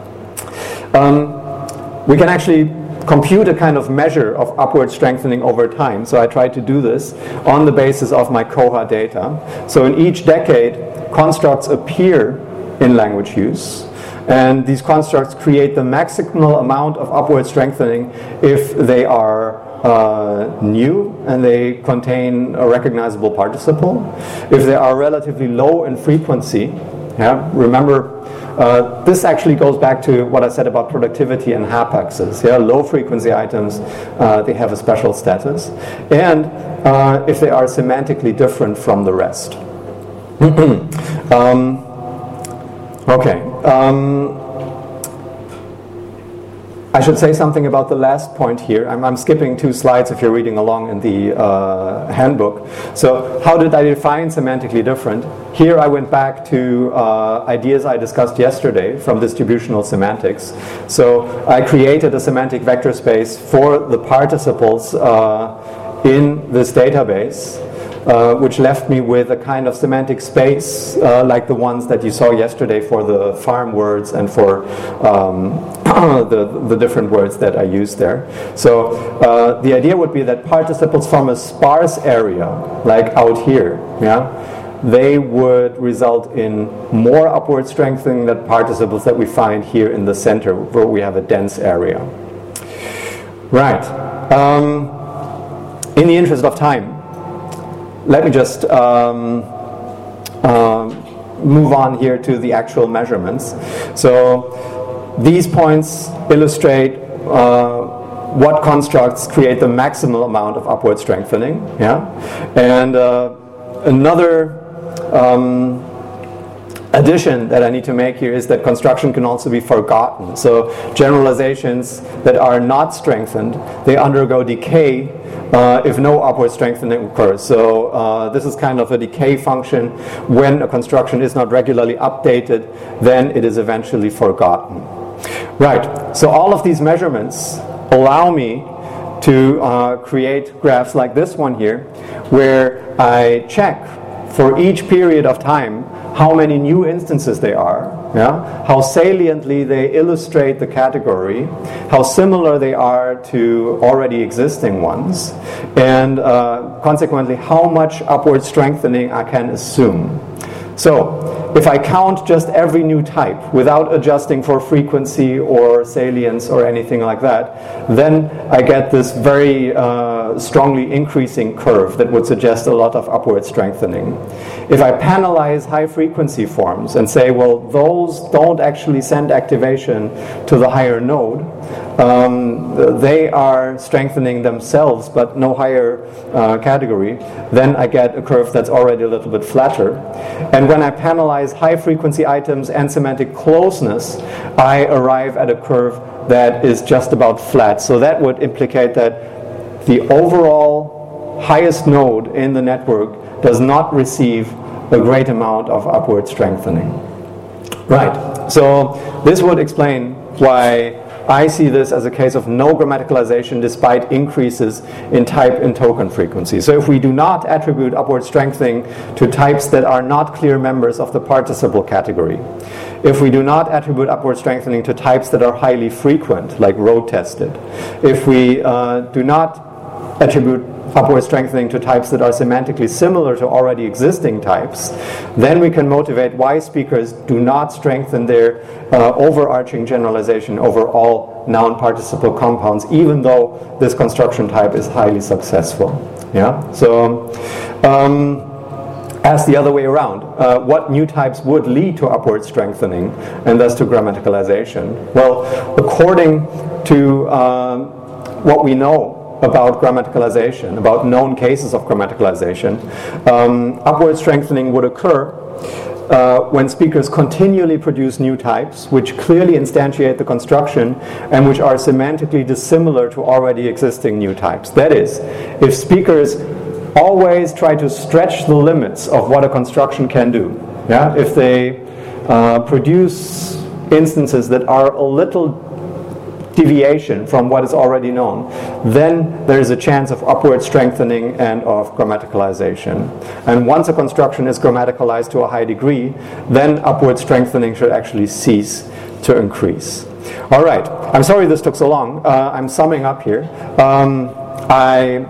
Um, we can actually compute a kind of measure of upward strengthening over time. So I tried to do this on the basis of my Koha data. So in each decade, constructs appear in language use. And these constructs create the maximal amount of upward strengthening if they are uh, new and they contain a recognizable participle. If they are relatively low in frequency, yeah, remember, Uh, this actually goes back to what I said about productivity and hapaxes. Yeah, low frequency items, uh, they have a special status. And uh, if they are semantically different from the rest. um, okay. Um, I should say something about the last point here. I'm, I'm skipping two slides if you're reading along in the uh, handbook. So how did I define semantically different? Here I went back to uh, ideas I discussed yesterday from distributional semantics. So I created a semantic vector space for the participles uh, in this database, Uh, which left me with a kind of semantic space uh, like the ones that you saw yesterday for the farm words and for um, the, the different words that I used there. So uh, the idea would be that participles from a sparse area, like out here, yeah, they would result in more upward strengthening than participles that we find here in the center, where we have a dense area. Right. Um, in the interest of time, let me just um, um, move on here to the actual measurements. So these points illustrate uh, what constructs create the maximal amount of upward strengthening. Yeah, and uh, another um, addition that I need to make here is that construction can also be forgotten. So generalizations that are not strengthened, they undergo decay uh, if no upward strengthening occurs. So uh, this is kind of a decay function. When a construction is not regularly updated, then it is eventually forgotten. Right, so all of these measurements allow me to uh, create graphs like this one here, where I check for each period of time how many new instances there are, yeah? How saliently they illustrate the category, how similar they are to already existing ones, and uh, consequently how much upward strengthening I can assume. So, if I count just every new type without adjusting for frequency or salience or anything like that, then I get this very uh, strongly increasing curve that would suggest a lot of upward strengthening. If I panelize high frequency forms and say, well, those don't actually send activation to the higher node, um, they are strengthening themselves but no higher uh, category, then I get a curve that's already a little bit flatter. And when I panelize high frequency items and semantic closeness, I arrive at a curve that is just about flat. So that would implicate that the overall highest node in the network does not receive a great amount of upward strengthening. Right, so this would explain why I see this as a case of no grammaticalization despite increases in type and token frequency. So if we do not attribute upward strengthening to types that are not clear members of the participle category, if we do not attribute upward strengthening to types that are highly frequent, like road tested, if we uh, do not attribute upward strengthening to types that are semantically similar to already existing types, then we can motivate why speakers do not strengthen their uh, overarching generalization over all noun participle compounds, even though this construction type is highly successful. Yeah. So. Um, As the other way around, uh, what new types would lead to upward strengthening and thus to grammaticalization? Well, according to um, what we know about grammaticalization, about known cases of grammaticalization, um, upward strengthening would occur uh, when speakers continually produce new types which clearly instantiate the construction and which are semantically dissimilar to already existing new types. That is, if speakers always try to stretch the limits of what a construction can do. Yeah? If they uh, produce instances that are a little deviation from what is already known, then there is a chance of upward strengthening and of grammaticalization. And once a construction is grammaticalized to a high degree, then upward strengthening should actually cease to increase. All right, I'm sorry this took so long. Uh, I'm summing up here. Um, I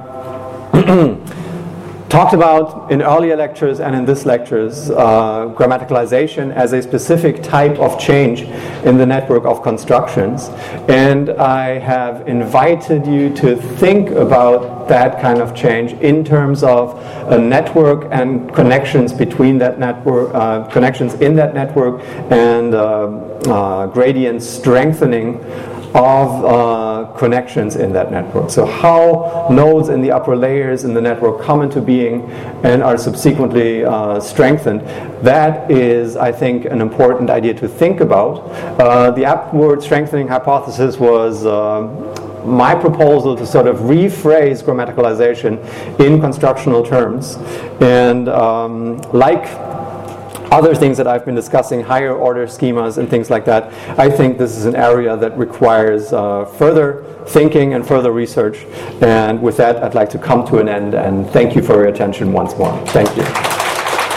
talked about in earlier lectures and in this lectures uh, grammaticalization as a specific type of change in the network of constructions, and I have invited you to think about that kind of change in terms of a network and connections between that network, uh, connections in that network, and uh, uh, gradient strengthening of uh, connections in that network. So how nodes in the upper layers in the network come into being and are subsequently uh, strengthened, that is, I think, an important idea to think about. Uh, the upward strengthening hypothesis was uh, my proposal to sort of rephrase grammaticalization in constructional terms, and um, like other things that I've been discussing, higher order schemas and things like that, I think this is an area that requires uh, further thinking and further research. And with that, I'd like to come to an end, and thank you for your attention once more. Thank you.